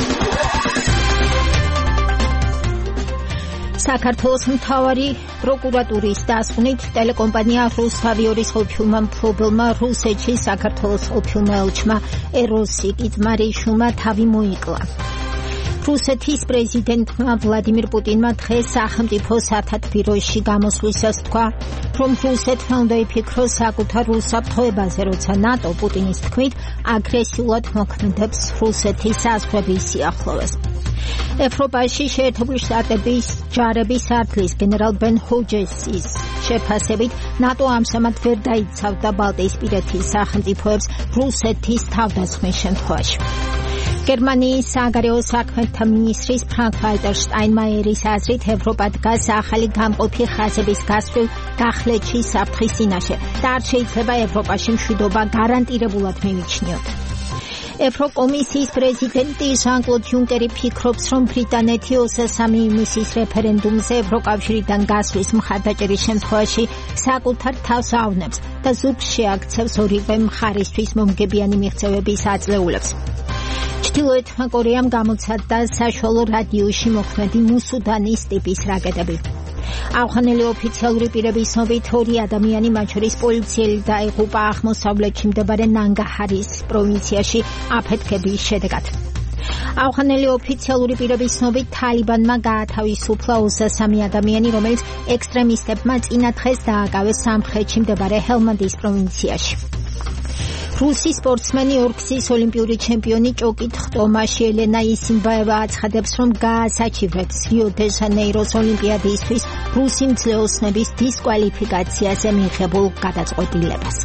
საქართველოს მთავარი პროკურატურის დასკვნით ტელეკომპანია რუსთავიორის ყოფილმა მფლობელმა რუსეთში საქართველოს ყოფილმა ელჩმა ეროსი კიტმარიშვილმა თავი მოიკლა. რუსეთის პრეზიდენტმა ვლადიმირ პუტინმა დღეს სახელმწიფო სათათბიროში გამოსვლისას თქვა, რომ რუსეთმა უნდა იფიქროს საკუთარ უსაფრთხოებაზე, როცა ნატო პუტინის თქმით აგრესიულად მოქმედებს რუსეთის საზღვრების სიახლოვეს. ევროპაში შეერთებული შტატების ჯარების არტილის გენერალ ბენ ჰოჯესის შეფასებით ნატო ამჟამად ვერ დაიცავდა ბალტიისპირეთის სახელმწიფოებს რუსეთის თავდასხმის შემთხვევაში. გერმანიის საგარეო საქმეთა მინისტრის ფრანკ-ვალტერ შტაინმაიერის აზრით ევროპა დგას ახალი გამყოფი ხაზების გასწვრივ გახლეჩი საფრთხის წინაშე და არ შეიძლება ევროპაში მშვიდობა გარანტირებულად მივიჩნიოთ. ევროკომისიის პრეზიდენტი ჟან-კლოდ იუნკერი ფიქრობს, რომ ბრიტანეთი ოცდამეტი ივნისის რეფერენდუმზე ევროკავშირიდან გასვლის მხარდაჭერის შემთხვევაში საკუთარ თავს ავნებს და ზურგს შეაქცევს ორივე მხარისთვის მომგებიანი მიღწევების აძლეულებს. ჩრდილოეთმა კორეამ გამოცადა საშუალო რადიუსში მოქმედი მუსუდანის ტიპის რაკეტები. ავღანელი ოფიციალური პირების ცნობით ორი ადამიანი, მათ შორის პოლიციელი დაიღუპა აღმოსავლეთში მდებარე ნანგაჰარის პროვინციაში აფეთქების შედეგად. ავღანელი ოფიციალური პირების ცნობით თალიბანმა გაათავისუფლა ოცდასამი ადამიანი, რომელიც ექსტრემისტებმა წინა დღეს დააკავეს სამხრეთში მდებარე ჰელმანდის პროვინციაში. რუსი სპორტსმენი ორგზის ოლიმპიური ჩემპიონი ჭოკით ხტომაში ელენა ისინბაევა აცხადებს, რომ გაასაჩივრებს რიო-დე-ჟანეიროს ოლიმპიადისთვის რუსი მძლეოსნების დისკვალიფიკაციაზე მიღებულ გადაწყვეტილებას.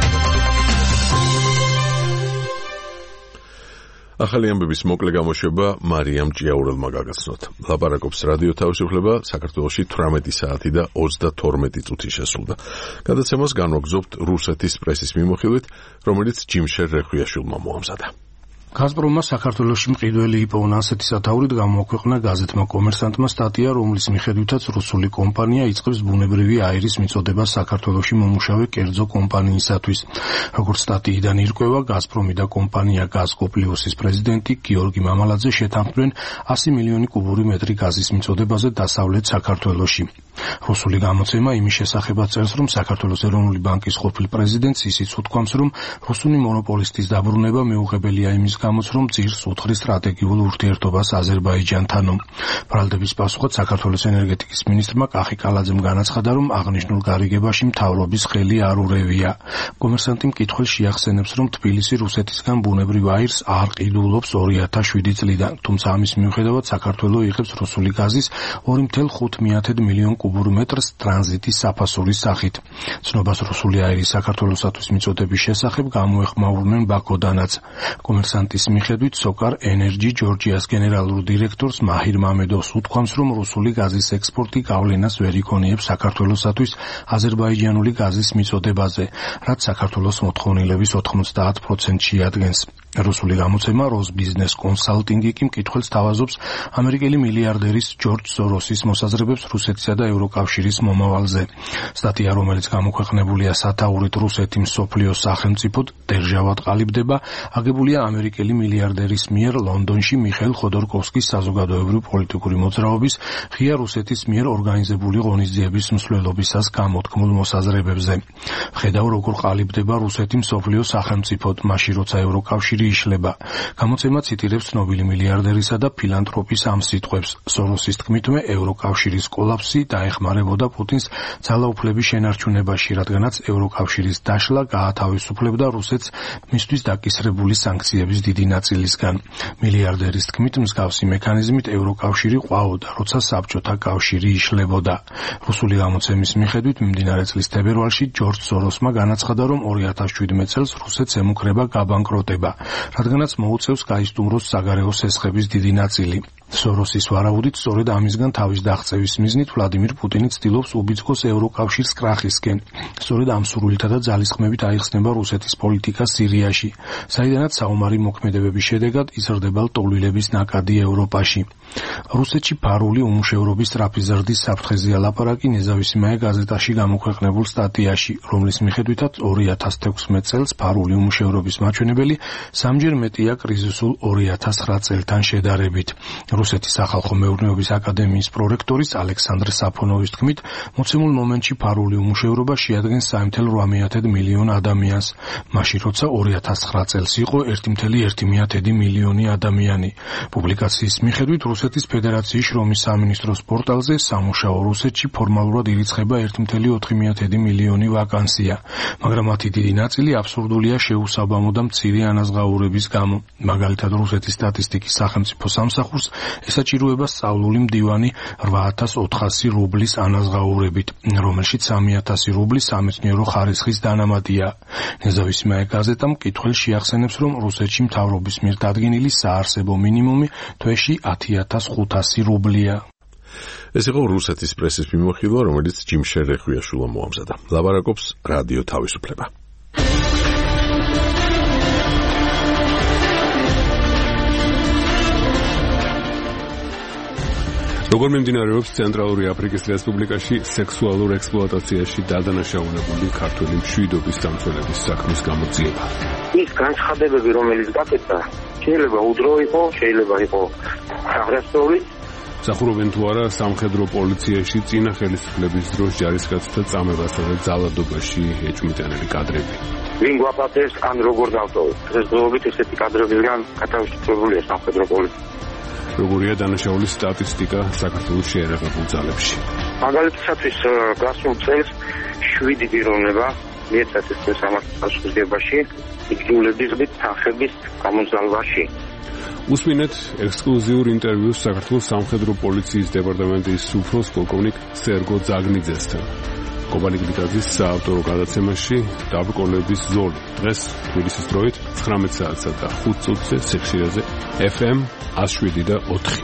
ახალი ამბების მოკლე გამოშვება მარიამ ჭიაურელმა გაგაცნოთ. ლაპარაკობს რადიო თავისუფლება საქართველოში თვრამეტი საათი და ოცდათორმეტი წუთი შესრულდა. გადაცემას განვაგრძობთ რუსეთის პრესის მიმოხილვით, რომელიც ჯიმშერ რეხვიაშვილმა მოამზადა. გაზპრომმა საქართველოში მყიდველი იპოვნა ასეთი სათაურით გამოაქვეყნა გაზეთმა კომერსანტმა სტატია, რომლის მიხედვითაც რუსული კომპანია იწყებს ბუნებრივი აირის მიწოდებას საქართველოში მომუშავე კერძო კომპანიისათვის. როგორც სტატიიდან ირკვევა, გაზპრომი და კომპანია გაზკოპლიუსის პრეზიდენტი გიორგი მამალაძე შეთანხმდნენ ასი მილიონი კუბური მეტრი გაზის მიწოდებაზე დასავლეთ საქართველოში. რუსული გამოცემა იმის შესახებაც წერს, რომ საქართველოს ეროვნული ბანკის ყოფილ პრეზიდენტს ისიც უთქვამს, რომ რუსული მონოპოლისტის დაბრუნება მეუღებელია იმის გამოც, რომ ძირს უთხრის სტრატეგიულ ურთიერთობას აზერბაიჯანთანო. ბრალდების პასუხად საქართველოს ენერგეტიკის მინისტრმა კახი კალაძემ განაცხადა, რომ აღნიშნულ გარიგებაში მთავრობის ხელი არ ურევია. კომერსანტი მკითხველს შეახსენებს, რომ თბილისი რუსეთისგან ბუნებრივ აირს არ ყიდულობს ორი ათას შვიდი წლიდან, თუმცა ამის მიუხედავად საქართველო იღებს რუსული გაზის ორი ათეული ხუთი მილიონ კუბურ მეტრს ტრანზიტის საფასურის სახით. ცნობას რუსული აირის საქართველოსათვის მიწოდების შესახებ გამოეხმაურნენ ბაქოდანაც. კომერსანტის მიხედვით სოკარ ენერჯი ჯორჯიას გენერალურ დირექტორს მაჰირ მამედოვს უთქვამს, რომ რუსული გაზის ექსპორტი გავლენას ვერ იქონიებს საქართველოსათვის აზერბაიჯანული გაზის მიწოდებაზე, რაც საქართველოს მოთხოვნილების ოთხმოცდაათ პროცენტს შეადგენს. რუსული გამოცემა როსბიზნეს კონსალტინგი კი მკითხველს თავაზობს ამერიკელი მილიარდერის ჯორჯ სოროსის მოსაზრებებს რუსეთსა და ევროკავშირის მომავალზე. სტატია, რომელიც გამოქვეყნებულია სათაურით რუსეთი მსოფლიოს სახელმწიფოდ დერჟავად ყალიბდება, აგებულია ამერიკელი მილიარდერის მიერ ლონდონში მიხეილ ხოდორკოვსკის საზოგადოებრივი პოლიტიკური მოძრაობის ღია რუსეთის მიერ ორგანიზებული ღონისძიების მსვლელობისას გამოთქმულ მოსაზრებებზე. ხედავ, როგორ ყალიბდება რუსეთი მსოფლიოს სახელმწიფოდ, მაშინ როცა ევროკავშირი იშლება. გამოცემა ციტირებს ცნობილი მილიარდერისა და ფილანთროპის ამ სიტყვებს. სოროსის თქმითმე ევროკავშირის კოლაფსი დაეხმარებოდა პუტინს ძალაუფლების შენარჩუნებაში, რადგანაც ევროკავშირის დაშლა გაათავისუფლებდა რუსეთს მისთვის დაკისრებული სანქციების დიდი ნაწილისგან. მილიარდერის თქმით, მსგავსი მექანიზმით ევროკავშირი ყვაოდა, როცა საბჭოთა კავშირი იშლებოდა. რუსული გამოცემის მიხედვით მიმდინარე წლის თებერვალში ჯორჯ სოროსმა განაცხადა, რომ ორი ათას შვიდმეტ წელს რუსეთს ემუქრება გაბანკროტება, რადგანაც მოუწევს გაისტუმროს საგარეო სესხების დიდი ნაწილი. სოროსის ვარაუდით, სწორედ ამისგან თავის დაღწევის მიზნით ვლადიმირ პუტინი ცდილობს უბიძგოს ევროკავშირს კრახისკენ. სწორედ ამ სურვილითა და ძალისხმევით აიხსნება რუსეთის პოლიტიკა სირიაში, საიდანაც საომარი მოქმედებების შედეგად იზრდება ლტოლვილების ნაკადი ევროპაში. რუსეთში ფარული უმუშევრობის სწრაფი ზრდის საფრთხეზეა ლაპარაკი ნეზავისიმაე გაზეტაში გამოქვეყნებულ სტატიაში, რომლის მიხედვითაც ორი ათას თექვსმეტ წელს ფარული უმუშევრობის მაჩვენებელი სამჯერ მეტია კრიზისულ ორი ათას ცხრა წელთან შედარებით. რუსეთის სახალხო მეურნეობის აკადემიის პრორექტორის ალექსანდრ საფონოვის თქმით, მოცემულ მომენტში ფარული უმუშევრობა შეადგენს სამი წუთი რვა მილიონ ადამიანს, მაშინ როცა ორი ათას ცხრა წელს იყო ერთი წუთი ერთი მილიონი ადამიანი. პუბლიკაციის მიხედვით რუსეთის ფედერაციის შრომის სამინისტროს პორტალზე სამუშაო რუსეთში ფორმალურად ირიცხება ერთი წუთი ოთხი მილიონი ვაკანსია, მაგრამ მათი დიდი ნაწილი აბსურდულია შეუსაბამო და მცირე ანაზღაურების გამო. მაგალითად, რუსეთის სტატისტიკის სახელმწიფო სამსახურს ესაჭიროება სწავლული მდივანი რვა ათას ოთხასი რუბლის ანაზღაურებით, რომელშიც სამი ათასი რუბლი სამეცნიერო ხარისხის დანამატია. ნეზავისიმაე გაზეტამ მკითხველს შეახსენებს, რომ რუსეთში მთავრობის მიერ დადგენილი საარსებო მინიმუმი თვეში ათი ათას ხუთასი რუბლია. ეს იყო რუსეთის პრესის მიმოხილვა, რომელიც ჯიმშერ რეხვიაშვილმა მოამზადა. ლაპარაკობს რადიო თავისუფლება. როგორ მიმდინარეობს ცენტრალური აფრიკის რესპუბლიკაში სექსუალურ ექსპლუატაციაში დადანაშაულებული ქართველი მშვიდობის დამცველების საქმის გამოძიება? ის განცხადებები, რომელიც გაკეთდა, შეიძლება უდრო იყო, შეიძლება იყო აღრასწორული. მსახურობენ თუ არა სამხედრო პოლიციაში წინა ხელისუფლების დროს ჯარისკაცთა წამებასა და ძალადობაში ეჭვმიტანილი კადრები. ვინ გვაპატევს, ან როგორ დავტოვოთ? დღესდღეობით ესეთი კადრებისგან გათავისუფლებულია სამხედრო პოლიცია. როგორია დანაშაულის სტატისტიკა საქართველოს შეერაღებულ ძალებში? მაგალითად, გასულ წელს შვიდი პიროვნება მიეცათ ეს სამართლის საზღვრებაში, იძულების გზით თანხების გამოძალვაში. უსმინეთ ექსკლუზიურ ინტერვიუს საქართველოს სამხედრო პოლიციის დეპარტამენტის უფროს პოლკოვნიკ სერგო ძაგნიძესთან. კობალიკლიძის საავტორო გადაცემაში დაბრკოლების ზოლი. დღეს თბილისის დროით ცხრამეტ საათსა და ხუთ წუთზე სიხშირეზე ეფ ემ ათს შვიდი და ოთხი.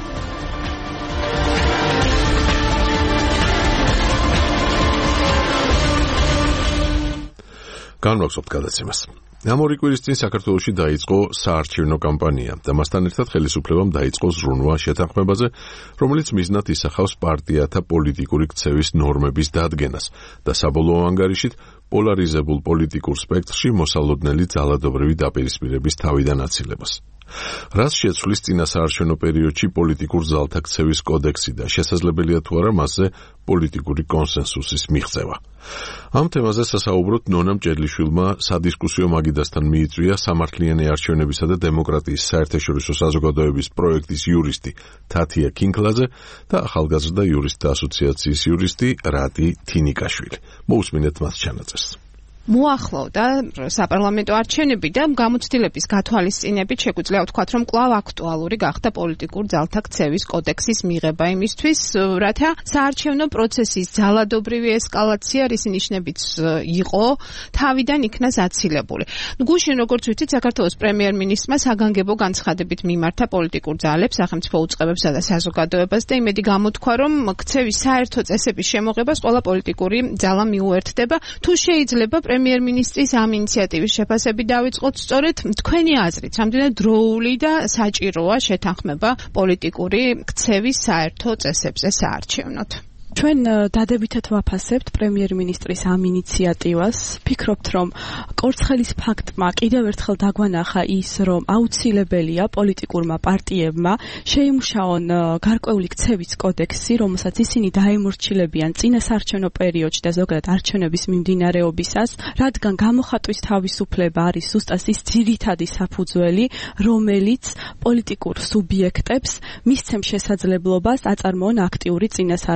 განვაგზავნოთ გადაცემას. ამ ორი კვირის წინ საქართველოში დაიწყო საარჩევნო კამპანია და მასთან ერთად ხელისუფლებამ დაიწყო ზრუნვა შეთანხმებაზე, რომელიც მიზნად ისახავს პარტიათა პოლიტიკური ქცევის ნორმების დადგენას და საბოლოო ანგარიშით პოლარიზებულ პოლიტიკურ სპექტრში მოსალოდნელი ძალადობრივი დაპირისპირების თავიდან აცილებას. რაც შეცვლის წინასაარჩევნო პერიოდში პოლიტიკურ ძალთა ქცევის კოდექსი და შესაძლებელია თუ არა მასზე პოლიტიკური კონსენსუსის მიღწევა. ამ თემაზე სასაუბროთ ნონა მჭედლიშვილმა სადისკუსიო მაგიდასთან მიიწვია სამართლიანი არჩევნებისა და დემოკრატიის საერთაშორისო საზოგადოების პროექტის იურისტი თათია კინკლაძე და ახალგაზრდა იურისტთა ასოციაციის იურისტი რატი თინიკაშვილი. მოусმინეთ მათ ჩანაწერს. მოახლოვდა საპარლამენტო არჩევნები და გამოცდილების გათვალისწინებით შეგვიძლია ვთქვათ, რომ კვლავ აქტუალური გახდა პოლიტიკურ ძალთა ქცევის კოდექსის მიღება იმისთვის, რათა საარჩევნო პროცესის ძალადობრივი ესკალაცია, რის ნიშნებით იყო, თავიდან იქნას აცილებული. გუშინ, როგორც ვიცით, საქართველოს პრემიერ-მინისტრმა საგანგებო განცხადებით მიმართა პოლიტიკურ ძალებს, სახელმწიფო უწყებებსა და საზოგადოებას და იმედი გამოთქვა, რომ ქცევის საერთო წესების შემოღებას ყველა პოლიტიკური ძალა მიუერთდება, თუ შეიძლება პრემიერ-მინისტრის ამ ინიციატივის შეფასებით დავიწყოთ სწორედ თქვენი აზრით, რამდენად დროული და საჭიროა შეთანხმება პოლიტიკური ქცევის საერთო წესებზე საარჩევნოდ? ჩვენ დადებითად ვაფასებთ პრემიერ-მინისტრის ამ ინიციატივას. ფიქრობთ, რომ კორცხელის ფაქტმა კიდევ ერთხელ დაგვანახა ის, რომ აუცილებელია პოლიტიკურმა პარტიებმა შეიმუშაონ გარკვეული ქცევის კოდექსი, რომელსაც ისინი დაემორჩილებიან წინასაარჩევნო პერიოდში და ზოგადად არჩევნების მიმდინარეობისას, რადგან გამოხატვის თავისუფლება არის ზუსტად ის ძირითადი საფუძველი, რომელიც პოლიტიკურ სუბიექტებს მისცემს შესაძლებლობას აწარმოონ აქტიური წინასაარჩევნო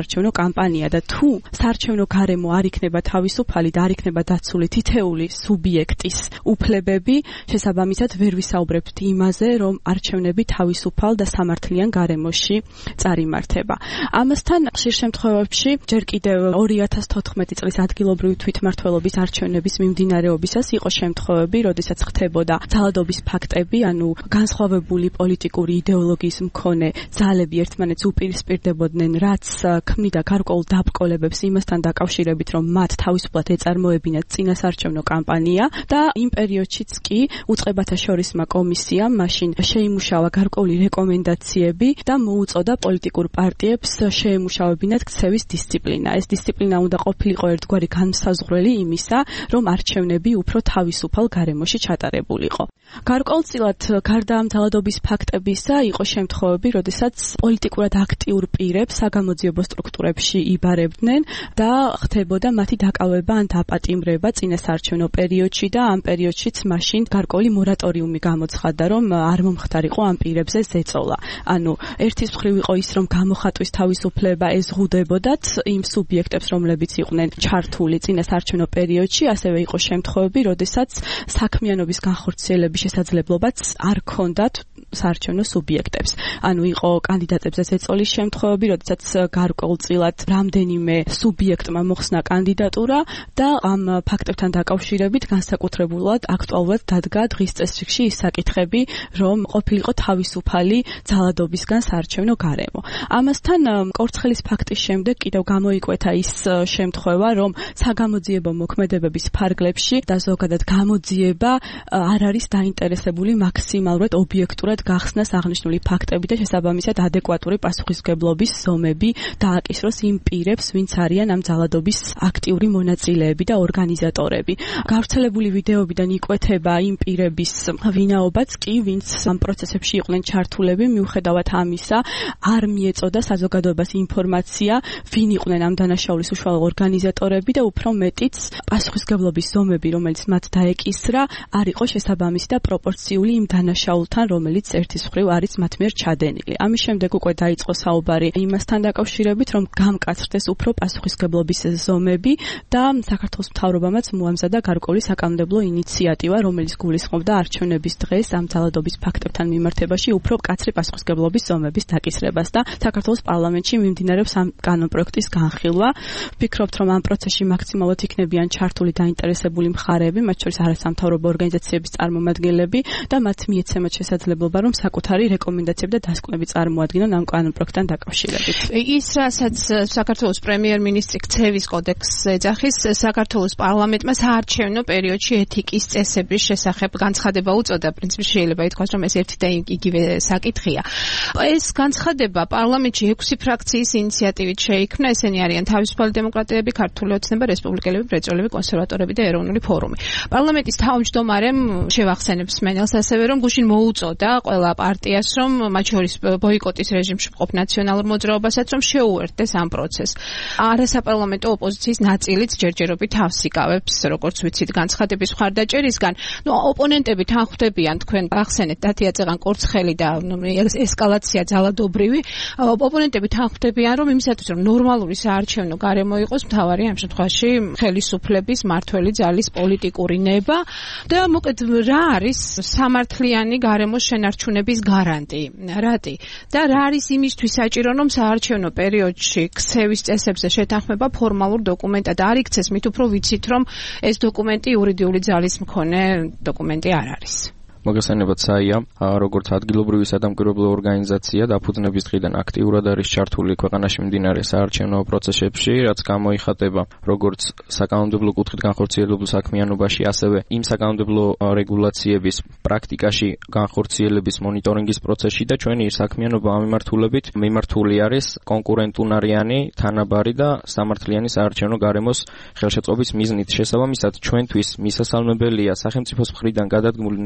კამპანია და თუ საარჩევნო გარემო არ იქნება თავისუფალი და არ იქნება დაცული თითეული სუბიექტის უფლებები, შესაბამისად ვერ ვისაუბრებთ იმაზე, რომ არჩევნები თავისუფალ და სამართლიან გარემოში წარიმართება. ამასთან ხშირ შემთხვევებში ჯერ კიდევ ორი ათას თოთხმეტი წლის ადგილობრივი თვითმმართველობის არჩევნების მიმდინარეობისას იყო შემთხვევები, როდესაც ხდებოდა ძალადობის ფაქტები, ანუ განსხვავებული პოლიტიკური იდეოლოგიის მქონე ძალები ერთმანეთს უპირისპირდებოდნენ, რაც ქმნიდა გარკვეულ დაბკოლებებს იმასთან დაკავშირებით, რომ მათ თავისუფლად ეწარმოებინათ წინასაარჩევნო კამპანია და იმ პერიოდშიც კი უწყებათა შორისმა კომისიამ მაშინ შეიმუშავა გარკვეული რეკომენდაციები და მოუწოდა პოლიტიკურ პარტიებს შეემუშავებინათ ქცევის დისციპლინა. ეს დისციპლინა უნდა ყოფილიყო ერთგვარი განმსაზღვრელი იმისა, რომ არჩევნები უფრო თავისუფალ გარემოში ჩატარებულიყო. გარკვეულწილად გარდა ამ ძალადობის ფაქტებისა იყო შემთხვევები, როდესაც პოლიტიკურად აქტიურ პირებს საგამოძიებო სტრუქტურებში იბარებდნენ და ხდებოდა მათი დაკავება ან დაპატიმრება წინასაარჩევნო პერიოდში და ამ პერიოდშიც მაშინ გარკვეული მორატორიუმი გამოცხადდა, რომ არ მომხდარიყო ამ პირებზე ზეწოლა. ანუ ერთის მხრივ იყო ის, რომ გამოხატვის თავისუფლება ეზღუდებოდათ იმ სუბიექტებს, რომლებიც იყვნენ ჩართული წინასაარჩევნო პერიოდში, ასევე იყო შემთხვევები, როდესაც საქმიანობის განხორციელების შესაძლებლობაც არ ჰქონდათ საარჩევნო სუბიექტებს. ანუ იყო კანდიდატებზე ზეწოლის შემთხვევები, როდესაც გარკვეულწილად რამდენიმე სუბიექტმა მოხსნა კანდიდატურა და ამ ფაქტებთან დაკავშირებით განსაკუთრებულად აქტუალურად დადგა დღის წესრიგში ის საკითხები, რომ ყოფილიყო თავისუფალი ძალადობისგან საარჩევნო გარემო. ამასთან კორცხელის ფაქტის შემდეგ კიდევ გამოიკვეთა ის შემთხვევა, რომ საგამოძიებო მოქმედებების ფარგლებში და ზოგადად გამოძიება არ არის დაინტერესებული მაქსიმალურად ობიექტურად გახსნას აღნიშნული ფაქტები და შესაბამისად ადეკვატური პასუხისმგებლობის ზომები დააკისროს იმ პირებს, ვინც არიან ამ ძალადობის აქტიური მონაწილეები და ორგანიზატორები. გავრცელებული ვიდეოებიდან იკვეთება იმ პირების ვინაობაც კი, ვინც ამ პროცესებში იყვნენ ჩართულები, მიუხედავად ამისა, არ მიეწოდა საზოგადოებას ინფორმაცია, ვინ იყვნენ ამ დანაშაულის უშუალო ორგანიზატორები და უფრო მეტიც პასუხისმგებლობის ზომები, რომელიც მათ დაეკისრა, არ იყო შესაბამისი და პროპორციული იმ დანაშაულთან, რომელიც ერთის მხრივ არის მათ მიერ ჩადენილი. ამის შემდეგ უკვე დაიწყო საუბარი იმასთან დაკავშირებით, რომ გამკაცრდეს უფრო პასუხისმგებლობის ზომები და საქართველოს მთავრობამაც მოამზადა გარკვეული საკანონმდებლო ინიციატივა, რომელიც გულისხმობდა არჩევნების დღეს ამ ძალადობის ფაქტებთან მიმართებაში უფრო მკაცრი პასუხისმგებლობის ზომების დაკისრებას და საქართველოს პარლამენტში მიმდინარეობს ამ კანონპროექტის განხილვა. ვფიქრობთ, რომ ამ პროცესში მაქსიმალურად იქნებიან ჩართული დაინტერესებული მხარეები, მათ შორის არასამთავრობო ორგანიზაციების წარმომადგენლები და მათ მიეცემათ შესაძლებლობა, რომ საკუთარი რეკომენდაციები და დასკვნები წარმოადგინონ ამ კანონპროექტთან დაკავშირებით. ის, რასაც საქართველოს პრემიერ-მინისტრი ქცევის კოდექსს ეძახის, საქართველოს პარლამენტმა საარჩევნო პერიოდში ეთიკის წესების შესახებ განცხადება უწოდა. პრინციპში შეიძლება ითქვას, რომ ეს ერთი და იგივე საკითხია. ეს განცხადება პარლამენტში ექვსი ფრაქციის ინიციატივით შეიქმნა. ესენი არიან თავისუფალი დემოკრატები, ქართული ოცნება, რესპუბლიკელები, მრეწველები, კონსერვატორები და ეროვნული ფორუმი. პარლამენტის თავმჯდომარემ შევახსენებს მენელს ასევე, რომ გუშინ მოუწოდა ყველა პარტიას, რომ მათ შორის ბოიკოტის რეჟიმში მყოფ ნაციონალურ მოძრაობასაც, რომ შეუერთდეს ამ პროცესს. არასაპარლამენტო ოპოზიციის ნაწილიც ჯერჯერობით თავს იკავებს, როგორც ვიცით, განცხადების მხარდაჭერისგან. ნუ ოპონენტები თან ხვდებიან, თქვენ ახსენეთ დათია წეღან კორცხელი და ესკალაცია ძალადობრივი. ოპონენტები თან ხვდებიან, რომ იმისათვის, რომ ნორმალური საარჩევნო გარემო იყოს, მთავარი ამ შემთხვევაში ხელისუფლების მართველი ძალის პოლიტიკური ნება და მოკლედ რა არის სამართლიანი გარემოს შენარჩუნების გარანტი? რატი? და რა არის იმისთვის საჭირო, რომ საარჩევნო პერიოდში ქცევის წესებზე შეთანხმება ფორმალურ დოკუმენტად არ იქცეს, მით უფრო ვიცით, რომ ეს დოკუმენტი იურიდიული ძალის მქონე დოკუმენტი არ არის. მოგესალმებით საია, როგორც ადგილობრივი სადამკვირვებლო ორგანიზაცია დაფუძნების დღიდან აქტიურად არის ჩართული ქვეყანაში მიმდინარე საარჩევნო პროცესებში, რაც გამოიხატება როგორც საკანონმდებლო კუთხით განხორციელებულ საქმიანობაში, ასევე იმ საკანონმდებლო რეგულაციების პრაქტიკაში განხორციელების მონიტორინგის პროცესში და ჩვენი საქმიანობა ამ მიმართულებით მიმართული არის კონკურენტუნარიანი, თანაბარი და სამართლიანი საარჩევნო გარემოს ხელშეწყობის მიზნით. შესაბამისად, ჩვენთვის მისასალმებელია სახელმწიფოს მხრიდან გადადგმული ნებისმიერი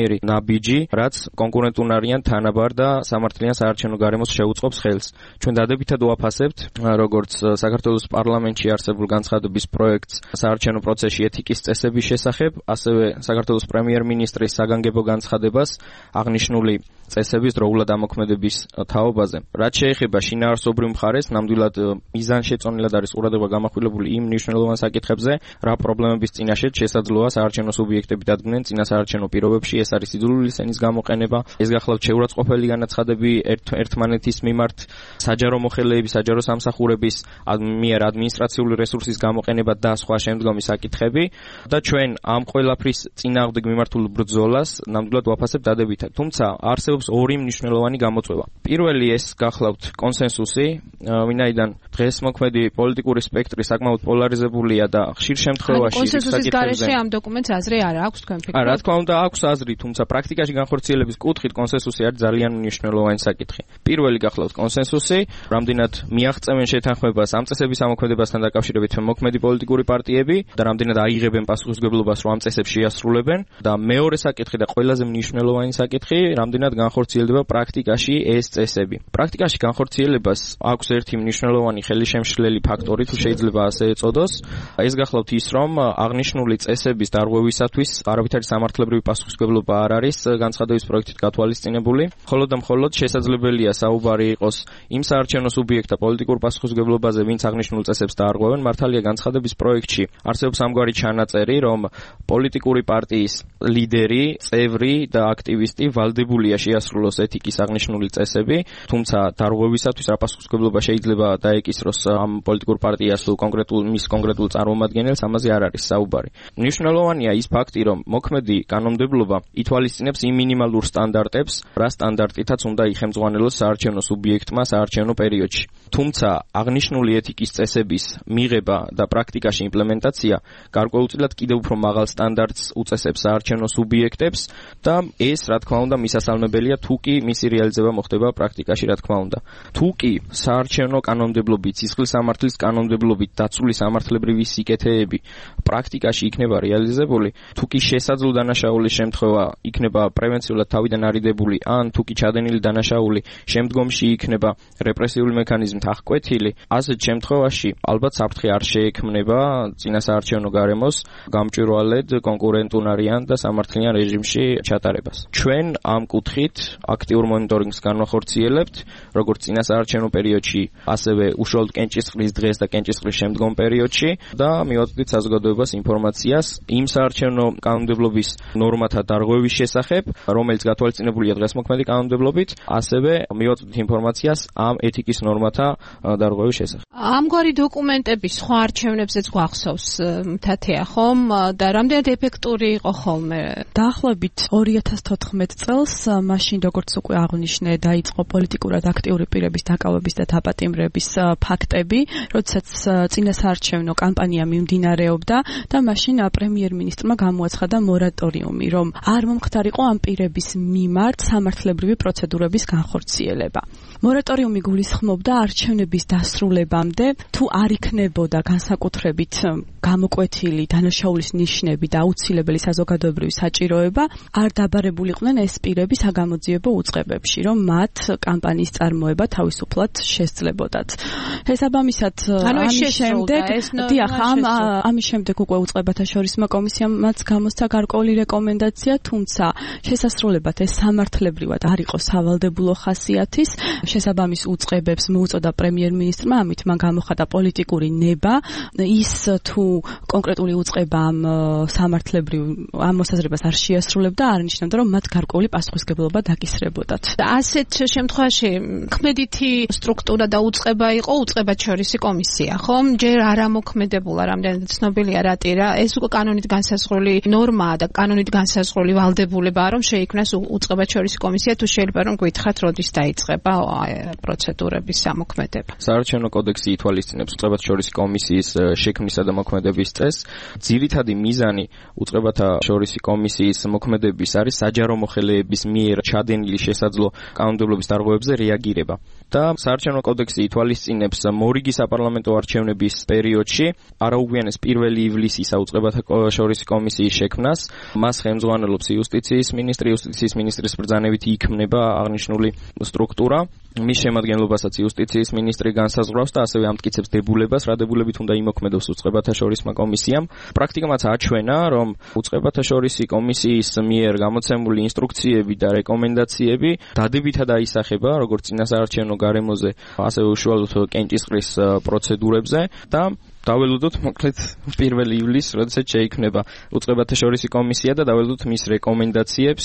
ნებისმიერი ნაბიჯი, რაც კონკურენტულ არიან თანაბარ და სამართლიან საარჩევნო გარემოს შეუწყობს ხელს. ჩვენ დადებითად ვაფასებთ, როგორც საქართველოს პარლამენტში არსებულ განცხადების პროექტს საარჩევნო პროცესში ეთიკის წესების შესახებ, ასევე საქართველოს პრემიერ-მინისტრის საგანგებო განცხადებას აღნიშნული წესების დროულად ამოქმედების თაობაზე. რაც შეეხება შინაარსობრივ მხარეს, ნამდვილად მიზანშეწონილად არის ყურადღება გამახვილებული იმ მნიშვნელოვან საკითხებზე, რა პრობლემების წინაშე შესაძლოა საარჩევნო სუბიექტები დადგნენ წინა საარჩევნო პირობებში, ეს არის სიძულვილის ენის გამოყენება, ეს გახლავთ შეურაცხყოფელი განაცხადები ერთმანეთის მიმართ, საჯარო მოხელეები, საჯარო სამსახურების მიერ ადმინისტრაციული რესურსის გამოყენება და სხვა შემდგომი საკითხები და ჩვენ ამ ყველაფრის წინააღმდეგ მიმართულ ბრძოლას ნამდვილად ვაფასებთ დადებითად. თუმცა არსებობს ორი მნიშვნელოვანი გამოწვევა. პირველი ეს გახლავთ კონსენსუსი, ვინაიდან დღეს მოქმედი პოლიტიკური სპექტრი საკმაოდ პოლარიზებულია და ხშირ შემთხვევაში კონსენსუსის გარეშე ამ დოკუმენტს აზრი არ აქვს თქვენ ფიქრობთ? რა თქმა უნდა აქვს აზრი, თუმცა პრაქტიკაში განხორციელების კუთხით კონსენსუსი არის ძალიან მნიშვნელოვანი საკითხი. პირველი გახლავთ კონსენსუსი, რამდენად მიაღწევენ შეთანხმებას ამ წესების ამოქმედებასთან დაკავშირებით მოქმედი პოლიტიკური პარტიები და რამდენად აიღებენ პასუხისმგებლობას რომ ამ წესებს შეასრულებენ და მეორე საკითხი და ყველაზე მნიშვნელოვანი საკითხი, რამდენად განხორციელდება პრაქტიკაში ეს წესები. პრაქტიკაში განხორციელებას აქვს ერთი მნიშვნელოვანი ხელისშემშლელი ფაქტორი, თუ შეიძლება ასე ეწოდოს. ეს გახლავთ ის, რომ აღნიშნული წესების დარღვევისათვის არავითარი სამართლებრივი პასუხისმგებლობა არ არის განცხადების პროექტით გათვალისწინებული. მხოლოდ და მხოლოდ შესაძლებელია საუბარი იყოს იმ საარჩევნო სუბიექტთა პოლიტიკურ პასუხისმგებლობაზე, ვინც აღნიშნულ წესებს დაარღვევენ. მართალია განცხადების პროექტში არსებობს ამგვარი ჩანაწერი, რომ პოლიტიკური პარტიის ლიდერი, წევრი და აქტივისტი ვალდებულია შეასრულოს ეთიკის აღნიშნული წესები, თუმცა დარღვევისათვის რა პასუხისმგებლობა შეიძლება დაეკისროს ამ პოლიტიკურ პარტიას თუ კონკრეტულ მის კონკრეტულ წარმომადგენელს, ამაზე არ არის საუბარი. მნიშვნელოვანია ის ფაქტი, რომ მოქმედი კანონმდებლობა ითვალისწინებს იმ მინიმალურ სტანდარტებს, რა სტანდარტითაც უნდა იხემძღვანელოს საარჩევნო სუბიექტმა საარჩევნო პერიოდში. თუმცა აღნიშნული ეთიკის წესების მიღება და პრაქტიკაში იმპლემენტაცია გარკვეულწილად კიდევ უფრო მაღალ სტანდარტს უწესებს საარჩევნო სუბიექტებს და ეს რა თქმა უნდა მისასალმებელია თუ კი მისი რეალიზება მოხდება პრაქტიკაში რა თქმა უნდა. თუ კი საარჩევნო კანონმდებლობით, სისხლის სამართლის კანონმდებლობით დაცული სამართლებრივი სიკეთეები პრაქტიკაში იქნება რეალიზებული, თუ კი შესაძლო დანაშაულის შემთხვევა იქნება პრევენციულად თავიდან არიდებული, ან თუ კი ჩადენილი დანაშაული შემდგომში იქნება რეპრესიული მექანიზმით აღკვეთილი, ასეთ შემთხვევაში ალბათ საფრთხე არ შეექმნება წინა საარჩევნო გარემოს გამჭვირვალედ კონკურენტუნარიან და სამართლიან რეჟიმში ჩატარებას. ჩვენ ამ კუთხით აქტიურ მონიტორინგს განვახორციელებთ, როგორც წინა საარჩევნო პერიოდში, ასევე უშუალოდ კენჭისყრის დღეს და კენჭისყრის შემდგომ პერიოდში და მივაწვდით საზოგადოებას ინფორმაციას იმ საარჩევნო კანონმდებლობის ნორმათა დარღვევის შესახებ, რომელიც გათვალისწინებულია დღეს მოქმედი კანონმდებლობით, ასევე მივაწვდით ინფორმაციას ამ ეთიკის ნორმათა დარღვევის შესახებ. ამგვარი დოკუმენტები სხვა არჩევნებზეც გვახსოვს მთათია ხომ და რამდენად ეფექტური იყო ხოლმე? დაახლოებით ორი ათას თოთხმეტ წელს, მაშინ როგორც უკვე აღნიშნე, დაიწყო პოლიტიკურად აქტიური პირების დაკავების და დაპატიმრების ფაქტები, როდესაც წინა საარჩევნო კამპანია მიმდინარეობდა და მაშინ პრემიერ-მინისტრმა გამოაცხადა მორატორიუმი, რომ არ მომხდარიყო ამ პირების მიმართ სამართლებრივი პროცედურების განხორციელება. მორატორიუმი გულისხმობდა არჩევნების დასრულებამდე, თუ არ იქნებოდა განსაკუთრებით გამოკვეთილი დანაშაულის ნიშნები და აუცილებელი საზოგადოებრივი საჭიროება, არ დაბარებულიყვნენ ეს პირები საგამოძიებო უწყებებში, რომ მათ კამპანიის წარმოება თავისუფლად შესძლებოდათ. შესაბამისად, ამის შემდეგ, დიახ, ამის შემდეგ უკვე უწყებათა შორისმა კომისიამაც გამოსცა გარკვეული რეკომენდაცია, თუმცა შესასრულებლად ეს სამართლებრივად არ იყო სავალდებულო ხასიათის. შესაბამის უწყებებს მოუწოდა პრემიერ-მინისტრმა, ამით მან გამოხატა პოლიტიკური ნება, ის თუ კონკრეტული უწყება ამ სამართლებრივ ამ მოსაზრებას არ შეასრულებდა, არ ნიშნავდა, რომ მათ გარკვეული პასუხისმგებლობა დაკისრებოდათ. ასეთ შემთხვევაში ქმედითი სტრუქტურა და უწყება იყო უწყებაჩორისი კომისია, ხომ? ჯერ არ ამოქმედებულა, რამდენად ცნობილია რატირა, ეს უკვე კანონით განსაზღვრული ნორმაა და კანონით განსაზღვრული ვალდებულებაა, რომ შეიქმნას უწყებაჩორისი კომისია, თუ შეიძლება რომ გითხრათ, როდის დაიწყება პროცედურების ამოქმედება. საარჩევნო კოდექსი ითვალისწინებს უწყებაჩორისი კომისიის შექმნისა და მოქმედების წესს. ძირითადი მიზანი უწყებათა შორისი კომისიის მოქმედების არის საჯარო მოხელეების მიერ ჩადენილი შესაძლო კანონმდებლობის დარღვევებზე რეაგირება. და საარჩევნო კოდექსი ითვალისწინებს მორიგი საპარლამენტო არჩევნების პერიოდში არაუგვიანეს პირველი ივლისისა უწყებათა შორისი კომისიის შექმნას. მას ხელმძღვანელობს იუსტიციის მინისტრი, იუსტიციის მინისტრის ბრძანებით იქმნება აღნიშნული სტრუქტურა. მის შემადგენლობასაც იუსტიციის მინისტრი განსაზღვრავს და ასევე ამტკიცებს დებულებას, რა დებულებით უნდა იმოქმედოს უწყებათა შორისმა კომისიამ. პრაქტიკამაც აჩვენა, რომ უწყებათა შორისი კომისიის მიერ გამოცემული ინსტრუქციები და რეკომენდაციები დადებითად აისახება როგორც წინასაარჩევნო გარემოზე, ასევე უშუალოდ კენჭისყრის პროცედურებზე და დაველოდოთ მოკლედ პირველი ივლისს, როდესაც შეიქმნება უწყებათა შორისი კომისია და დაველოდოთ მის რეკომენდაციებს.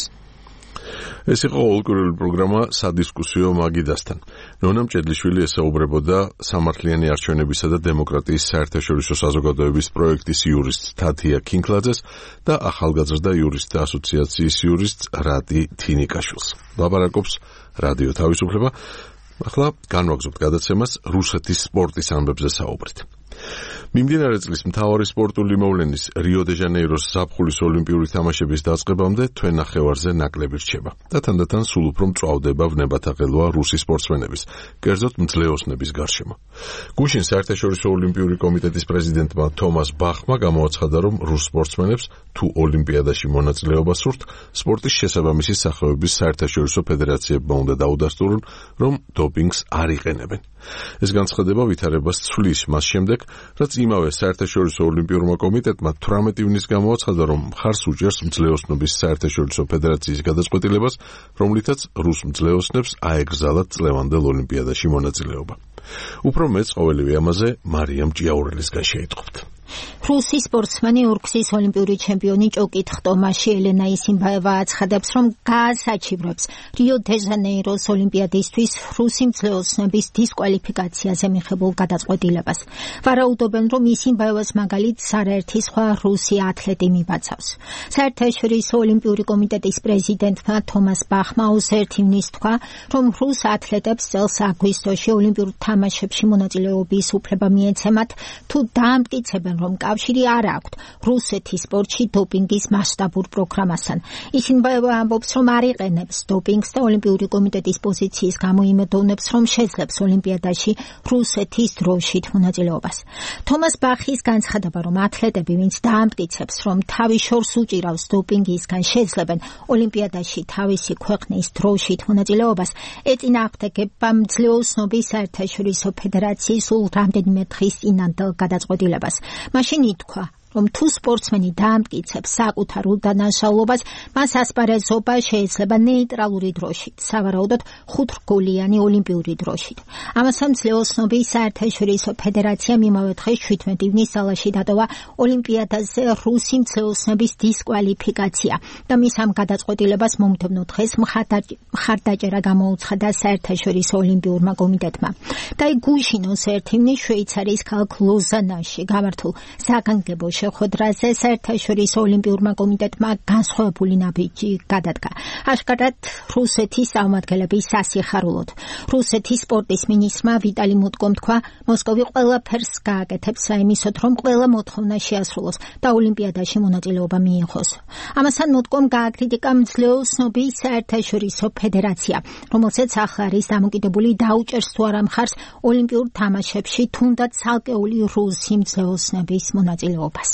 ეს იყო ყოველკვირეული პროგრამა სადისკუსიო მაგიდასთან. ნონა მჭედლიშვილი ესაუბრებოდა სამართლიანი არჩევნებისა და დემოკრატიის საერთაშორისო საზოგადოების პროექტის იურისტ თათია ქინკლაძეს და ახალგაზრდა იურისტთა ასოციაციის იურისტ რატი თინიკაშვილს. ლაპარაკობს რადიო თავისუფლება. ახლა განვაგრძობთ გადაცემას რუსეთის სპორტის ამბებზე საუბრით. მიმდინარე წლის მთავარი სპორტული მოვლენის რიო-დე-ჟანეიროს ზაფხულის ოლიმპიური თამაშების დაწყებამდე თვე ნახევარზე ნაკლები რჩება და თანდათან სულ უფრო მწვავდება ვნებათაღელოა რუსი სპორტსმენების, კერძოდ მძლეოსნების გარშემო. გუშინ საერთაშორისო ოლიმპიური კომიტეტის პრეზიდენტმა თომას ბახმა გამოაცხადა, რომ რუს სპორტსმენებს თუ ოლიმპიადაში მონაწილეობა სურთ, სპორტის შესაბამისი სახეობის საერთაშორისო ფედერაციებმა უნდა დაუდასტურონ, რომ დოპინგს არ იყენებენ. ეს განცხადება ვითარებას ცვლის მას შემდეგ, რაც იმავე საერთაშორისო ოლიმპიურმა კომიტეტმა თვრამეტი ივნისს გამოაცხადა, რომ მხარს უჭერს მძლეოსნობის საერთაშორისო ფედერაციის გადაწყვეტილებას, რომლითაც რუს მძლეოსნებს აეგზალათ წლევანდელ ოლიმპიადაში მონაწილეობა. უფრო მეც ყოველივე ამაზე მარიამ ჭიაურელისგან შეიტყობთ. რუსი სპორტსმენი ორგზის ოლიმპიური ჩემპიონი ჭოკით ხტომაში ელენა ისიმბაევა აცხადებს, რომ გაასაჩივრებს რიო-დე-ჟანეიროს ოლიმპიადისთვის რუსი მძლეოსნების დისკვალიფიკაციაზე მიღებულ გადაწყვეტილებას. ვარაუდობენ, რომ ისიმბაევას მაგალითს არაერთი სხვა რუსი ათლეტი მიბაცავს. საერთაშორისო ოლიმპიური კომიტეტის პრეზიდენტმა თომას ბახმა ოცდაერთი ივნისს თქვა, რომ რუს ათლეტებს წელს აგვისტოში ოლიმპიურ თამაშებში მონაწილეობის უფლება მიეცემათ, თუ დაამტკიცებენ, რომ კავშირი არ აქვთ რუსეთის სპორტში დოპინგის მასშტაბურ პროგრამასთან. ისინბაევა ამბობს, რომ არ იყენებს დოპინგს და ოლიმპიური კომიტეტის პოზიციის გამო იმედოვნებს, რომ შეძლებს ოლიმპიადაში რუსეთის დროშით მონაწილეობას. თომას ბახის განცხადება, რომ ათლეტები, ვინც დაამტკიცებს, რომ თავის შორს უჭირავს დოპინგისგან, შეძლებენ ოლიმპიადაში თავისი ქვეყნის დროშით მონაწილეობას, ეწინააღმდეგება მძლეოსნობის საერთაშორისო ფედერაციის სულ რამდენიმე დღის წინანდელ გადაწყვეტილებას. მაშინ ითქვა, რომ თუ სპორტსმენი დაამტკიცებს საკუთარ უდანაშაულობას, მას ასპარეზობა შეიძლება ნეიტრალური დროშით, სავარაუდოდ ხუთრგოლიანი ოლიმპიური დროშით. ამასთან მძლეოსნობის საერთაშორისო ფედერაციამ იმავე დღეს შვიდმეტი ივნისს ძალაში დატოვა ოლიმპიადაზე რუსი მძლეოსნების დისკვალიფიკაცია და მის ამ გადაწყვეტილებას მომდევნო დღეს მხარდაჭერა გამოუცხადა საერთაშორისო ოლიმპიურმა კომიტეტმა. და გუშინ ოცდაერთი ივნისს შვეიცარიის ქალაქ ლოზანაში გამართულ საგანგებო შეხვედრაზე საერთაშორისო ოლიმპიურმა კომიტეტმა განსხვავებული ნაბიჯი გადადგა. აშკარად რუსეთის წარმომადგენლების სასიხარულოდ. რუსეთის სპორტის მინისტრმა ვიტალი მუტკომ თქვა, მოსკოვი ყველაფერს გააკეთებს საიმისოდ, რომ ყველა მოთხოვნა შეასრულოს და ოლიმპიადაში მონაწილეობა მიიღოს. ამასთან მუტკომ გააკრიტიკა მძლეოსნობის საერთაშორისო ფედერაცია, რომელსაც ახლა არის დამოკიდებული დაუჭერს თუ არა მხარს ოლიმპიურ თამაშებში თუნდაც ცალკეული რუსი მძლეოსნების მონაწილეობას.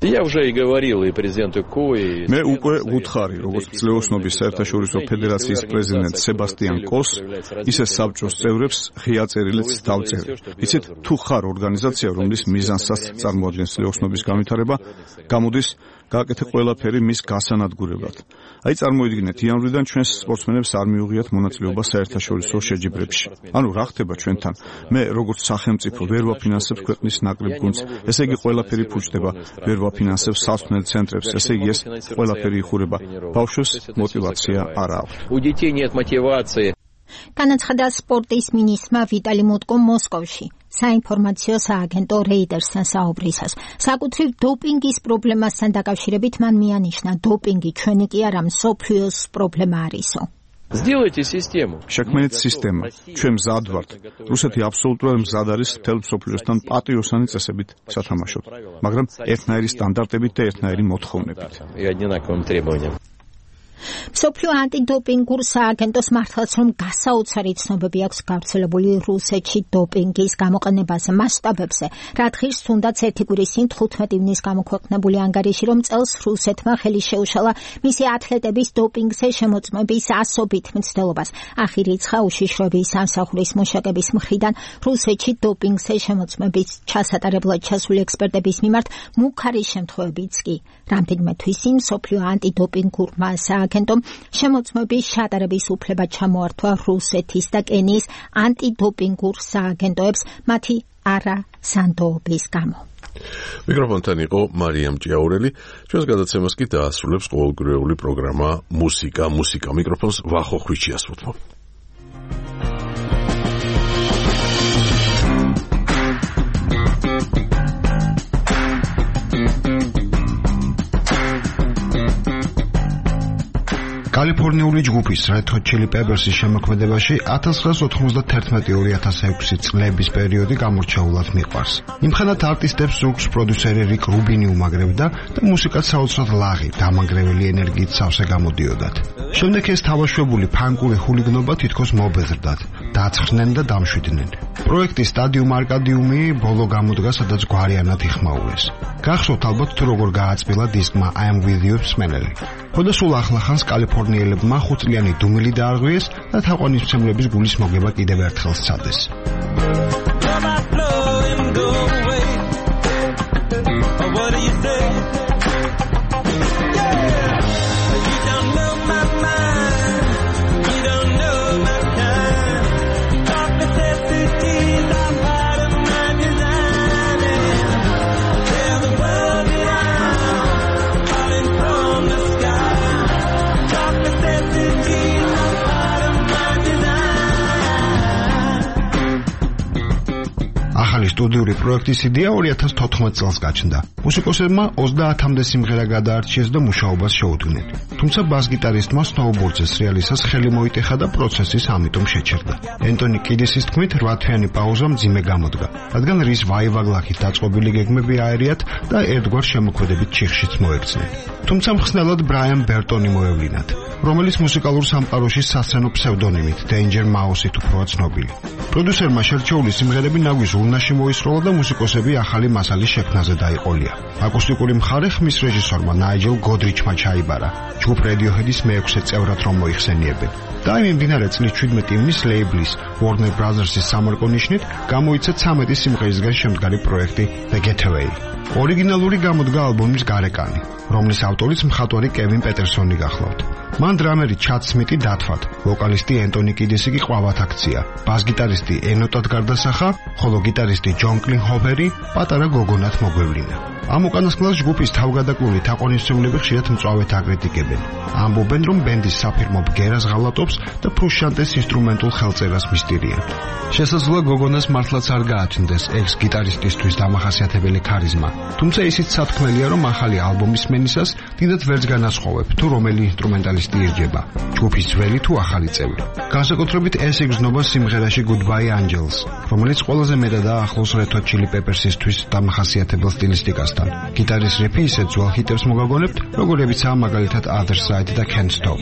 მე უკვე ვუთხარი, როგორც მძლეოსნობის საერთაშორისო ფედერაციის პრეზიდენტ სებასტიან კოს, ისე საბჭოს წევრებს ღია წერილიც დავწერე. იცით, თუ ხარ ორგანიზაცია, რომლის მიზანსაც წარმოადგენს მძლეოსნობის განვითარება, გამოდის გააკეთე ყველაფერი მის გასანადგურებლად. აი წარმოიდგინეთ, იანვრიდან ჩვენს სპორტსმენებს არ მიუღიათ მონაწილეობა საერთაშორისო შეჯიბრებში. ანუ რა ხდება ჩვენთან? მე როგორც სახელმწიფო ვერ ვაფინანსებ ქვეყნის ნაკრებ გუნდს, ესე იგი ყველაფერი ფუჭდება, ვერ ვაფინანსებ სასწავლელ ცენტრებს, ესე იგი ეს ყველაფერი იხურება. ბავშვებს мотивация არ აქვს. განაცხადა სპორტის მინისტრმა ვიტალი მუტკომ მოსკოვში საინფორმაციო სააგენტო რეიდერსთან საუბრისას. საკუთრივ დოპინგის პრობლემასთან დაკავშირებით მან მიანიშნა, დოპინგი ჩვენი კი არა, მსოფლიოს პრობლემა არისო. შექმნით სისტემა. ჩვენ მზად ვართ. რუსეთი აბსოლუტურად მზად არის მთელ მსოფლიოსთან პატიოსანი წესებით სათამაშოდ, მაგრამ ერთნაირი სტანდარტებით და ერთნაირი მოთხოვნებით. მსოფლიო ანტიდოპინგურ სააგენტოს მართლაც რომ გასაოცარი ცნობები აქვს გავრცელებული რუსეთში დოპინგის გამოყენებაზე მასშტაბებზე, რა დღის თუნდაც ერთი კვირის წინ თხუთმეტი ივნის გამოქვეყნებული ანგარიში, რომ წელს რუსეთმა ხელი შეუშალა მისი ათლეტების დოპინგზე შემოწმების ასობით მცდელობას. ახი რიცხა უშიშროების სამსახურის მუშაკების მხრიდან რუსეთში დოპინგზე შემოწმების ჩასატარებლად ჩასული ექსპერტების მიმართ მუქარი შემთხვევებიც კი. რამდენიმე თვის წინ მსოფლიო ანტიდოპინგურმა სააგენტომ შემოწმების ჩატარების უფლება ჩამოართვა რუსეთის და კენიის ანტიდოპინგურ სააგენტოებს მათი არასანდოობის გამო. მიკროფონთან იყო მარიამ ჭიაურელი. ჩვენს გადაცემას კი დაასრულებს ყოველკვირეული პროგრამა მუსიკა მუსიკა. მიკროფონს ვახო ხვიჩიას ვუთმობ. კალიფორნიული ჯგუფის Red Hot Chili Peppers-ის შემოქმედებაში ათას ცხრაას ოთხმოცდათერთმეტი ორი ათას ექვსი წლების პერიოდი გამორჩეულად მიყვარს. იმხანად არტისტებს ზურგს პროდიუსერი რიკ რუბინი უმაგრებდა და მუსიკაც საოცრად ლაღი, დამანგრეველი ენერგიით სავსე გამოდიოდათ. შემდეგ ეს თავაშვებული ფანკური ჰულიგნობა თითქოს მობეზრდათ, დაცხრდნენ და დამშვიდნენ. პროექტის სტადიუმ არკადიუმი ბოლო გამოდგა, სადაც გვარიანად იხმაურეს. გახსოვთ ალბათ თუ როგორ გააწმილა დისკმა I Am With You მსმენელი. ხოდა სულ ახლახანს კალიფორნიელებმა ხუთწლიანი დუმილი დაარღვიეს და თაყვანისმცემლების გულის მოგება კიდევ ერთხელ სცადეს. სტუდიური პროექტის იდეა ორი ათას თოთხმეტ წელს გაჩნდა. მუსიკოსებმა ოცდაათამდე სიმღერა გადაარჩიეს და მუშაობას შეუდგნენ. თუმცა ბას-გიტარისტმა სნოუბორდზე სრიალისას ხელი მოიტეხა და პროცესის ამიტომ შეჩერდა. ენტონი კიდისის თქმით, რვათვიანი პაუზა მძიმე გამოდგა, რადგან რის ვაივაგლახით დაწყობილი გეგმები აერიათ და ერთგვარ შემოქმედებით ჩიხშიც მოექცნენ. თუმცა მხსნელად ბრაიან ბერტონი მოევლინათ, რომელიც მუსიკალურ სამყაროში სასცენო ფსევდონიმით Danger Mouse-ით უფროა ცნობილი. პროდიუსერმა შერჩეული სიმღერები ნაგვის ურნაში მოისროლა და მუსიკოსები ახალი მასალის შექმნაზე დაიყოლია. აკუსტიკური მხარე ხმის რეჟისორმა ნაიჯელ გოდრიჩმა ჩაიბარა, ჯგუფ Radiohead-ის მეექვსე წევრად რომ მოიხსენიებენ. და იმ მიმდინარე წლის შვიდმეტი ივნის ლეიბლის Warner Brothers-ის სამარკონიშნით გამოიცა ცამეტი სიმღერისგან შემდგარი პროექტი The Getaway. ორიგინალური გამოდგა ალბომის გარეკანი, რომლის ავტორიც მხატვარი კევინ პეტერსონი გახლავთ. მან დრამერი ჩად სმიტი დათვათ, ვოკალისტი ენტონი კიდისი კი ყავათ აქცია, ბას-გიტარისტი ენოტად გარდასახა, ხოლო გიტარისტი ჯონ კლინჰოფერი პატარა გოგონად მოგვევლინა. ამ უკანასკნელს ჯგუფის თავგადაკლული თაყვანისმცემლები ხშირად მწვავედ აკრიტიკებენ. ამბობენ, რომ ბენდის საფირმო ბგერას ღალატობს და ფრუშანტეს ინსტრუმენტულ ხელწერას მისტირიან. შესაძლოა გოგონას მართლაც არ გააჩნდეს ექს-გიტარისტისთვის დამახასიათებელი ქარიზმა, თუმცა ისიც სათქმელია, რომ ახალი ალბომის მენისას დიდად ვერც განასხვავებ, თუ რომელი ინსტრუმენტალისტი ირჯება, ჯგუფის ძველი თუ ახალი წევრი. განსაკუთრებით ეს იგრძნობა სიმღერაში Goodbye Angels, რომელიც ყველაზე მეტადაა ახლოს Red Hot Chili Peppers-ისთვის დამახასიათებელ სტილისტიკასთან. გიტარის რიფი ისეთ ძველ ჰიტებს მოგაგონებთ, როგორებიცაა მაგალითად Other Side და Can't Stop.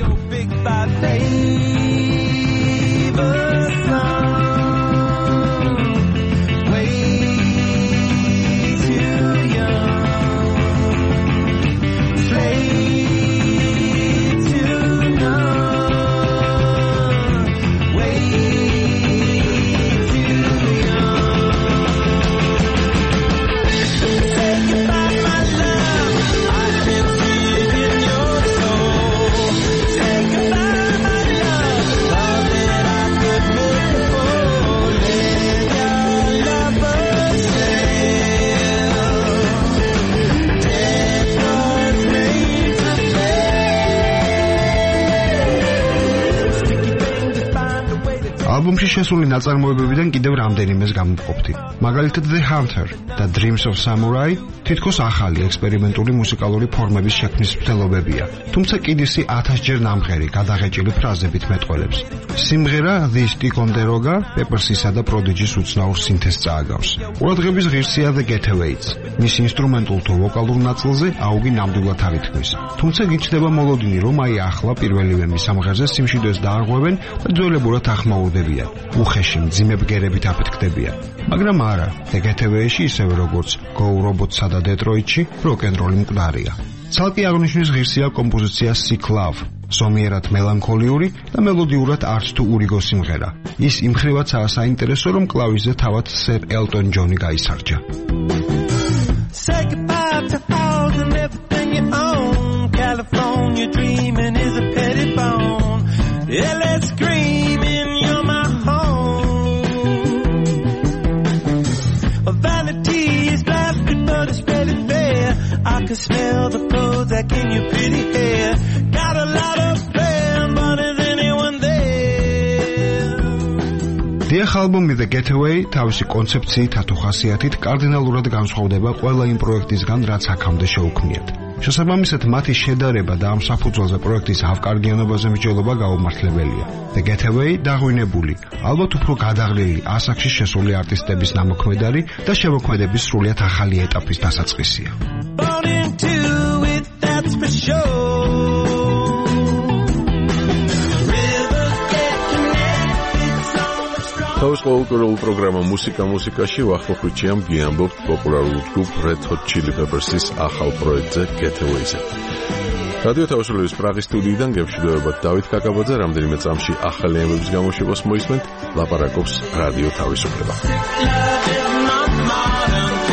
ალბომში შესული ნაწარმოებებიდან კიდევ რამდენიმეს გამოვყოფთი. მაგალითად The Hunter და Dreams of Samurai თითქოს ახალი ექსპერიმენტული მუსიკალური ფორმების შექმნის მცდელობებია. თუმცა კიდისი ათასჯერ ნამღერი გადაღეჭილი ფრაზებით მეტყველებს. სიმღერა This Ticonderoga Peppers'ისა და Prodigy's უცნაურ სინთეზს წააგავს. ყურადღების ღირსია The Getaways. მის ინსტრუმენტულ თუ ვოკალურ ნაწილზე აუგი ნამდვილად არითმის. თუმცა გიჩნდება მოლოდინი, რომ აი ახლა პირველივე მის სამღერზე სიმშვიდეს დაარღვევენ და ძველებურად ახმაურდებიან. უხეში მძიმე ბგერებით აფეთქდებიან. მაგრამ არა, The Getaways-ში ისევე როგორც Go Robots-სა და Detroit-ში როკ-ენ-როლი მკვდარია. ცალკე აღნიშნის ღირსია კომპოზიცია Sick Love, ზომიერად მელანქოლიური და მელოდიურად არც თუ ურიგო სიმღერა. ის იმხრივაცაა საინტერესო, რომ კლავიშზე თავად Sir Elton John-ი გაისარჯა. Say goodbye to house and everything you own. California dreaming is a petty bone. L A screaming, you're my home. Vanity is plastic, but it's very fair. I can smell the Prozac in your pretty hair. Got a lot of fame, but is anyone there? დიახ, ალბომი The Getaway თავისი კონცეფციით თუ ხასიათით კარდინალურად განსხვავდება ყველა იმ პროექტისგან, რაც აქამდე შეუქმნიათ. შესაბამისად, მათი შედარება და ამ საფუძველზე პროექტის ავკარგიანობაზე მსჯელობა გაუმართლებელია. The Getaway დაღვინებული, ალბათ უფრო გადაღლილი ასაკში შესული არტისტების ნამოქმედარი და შემოქმედების სრულიად ახალი ეტაპის დასაწყისია. Born into it, that's for sure. თავის ყოველკვირეულ პროგრამა მუსიკა მუსიკაში ვახმოხვიჩიამ გიამბობთ პოპულარულ ჯგუფ Red Hot Chili Peppers-ის ახალ პროექტზე Getaways-ზე. რადიო თავისუფლების პრაღის სტუდიიდან გემშვიდობებათ დავით კაკაბაძე, რამდენიმე წამში ახალი ამბების გამოშვებას მოისმენთ, ლაპარაკობს რადიო თავისუფლება.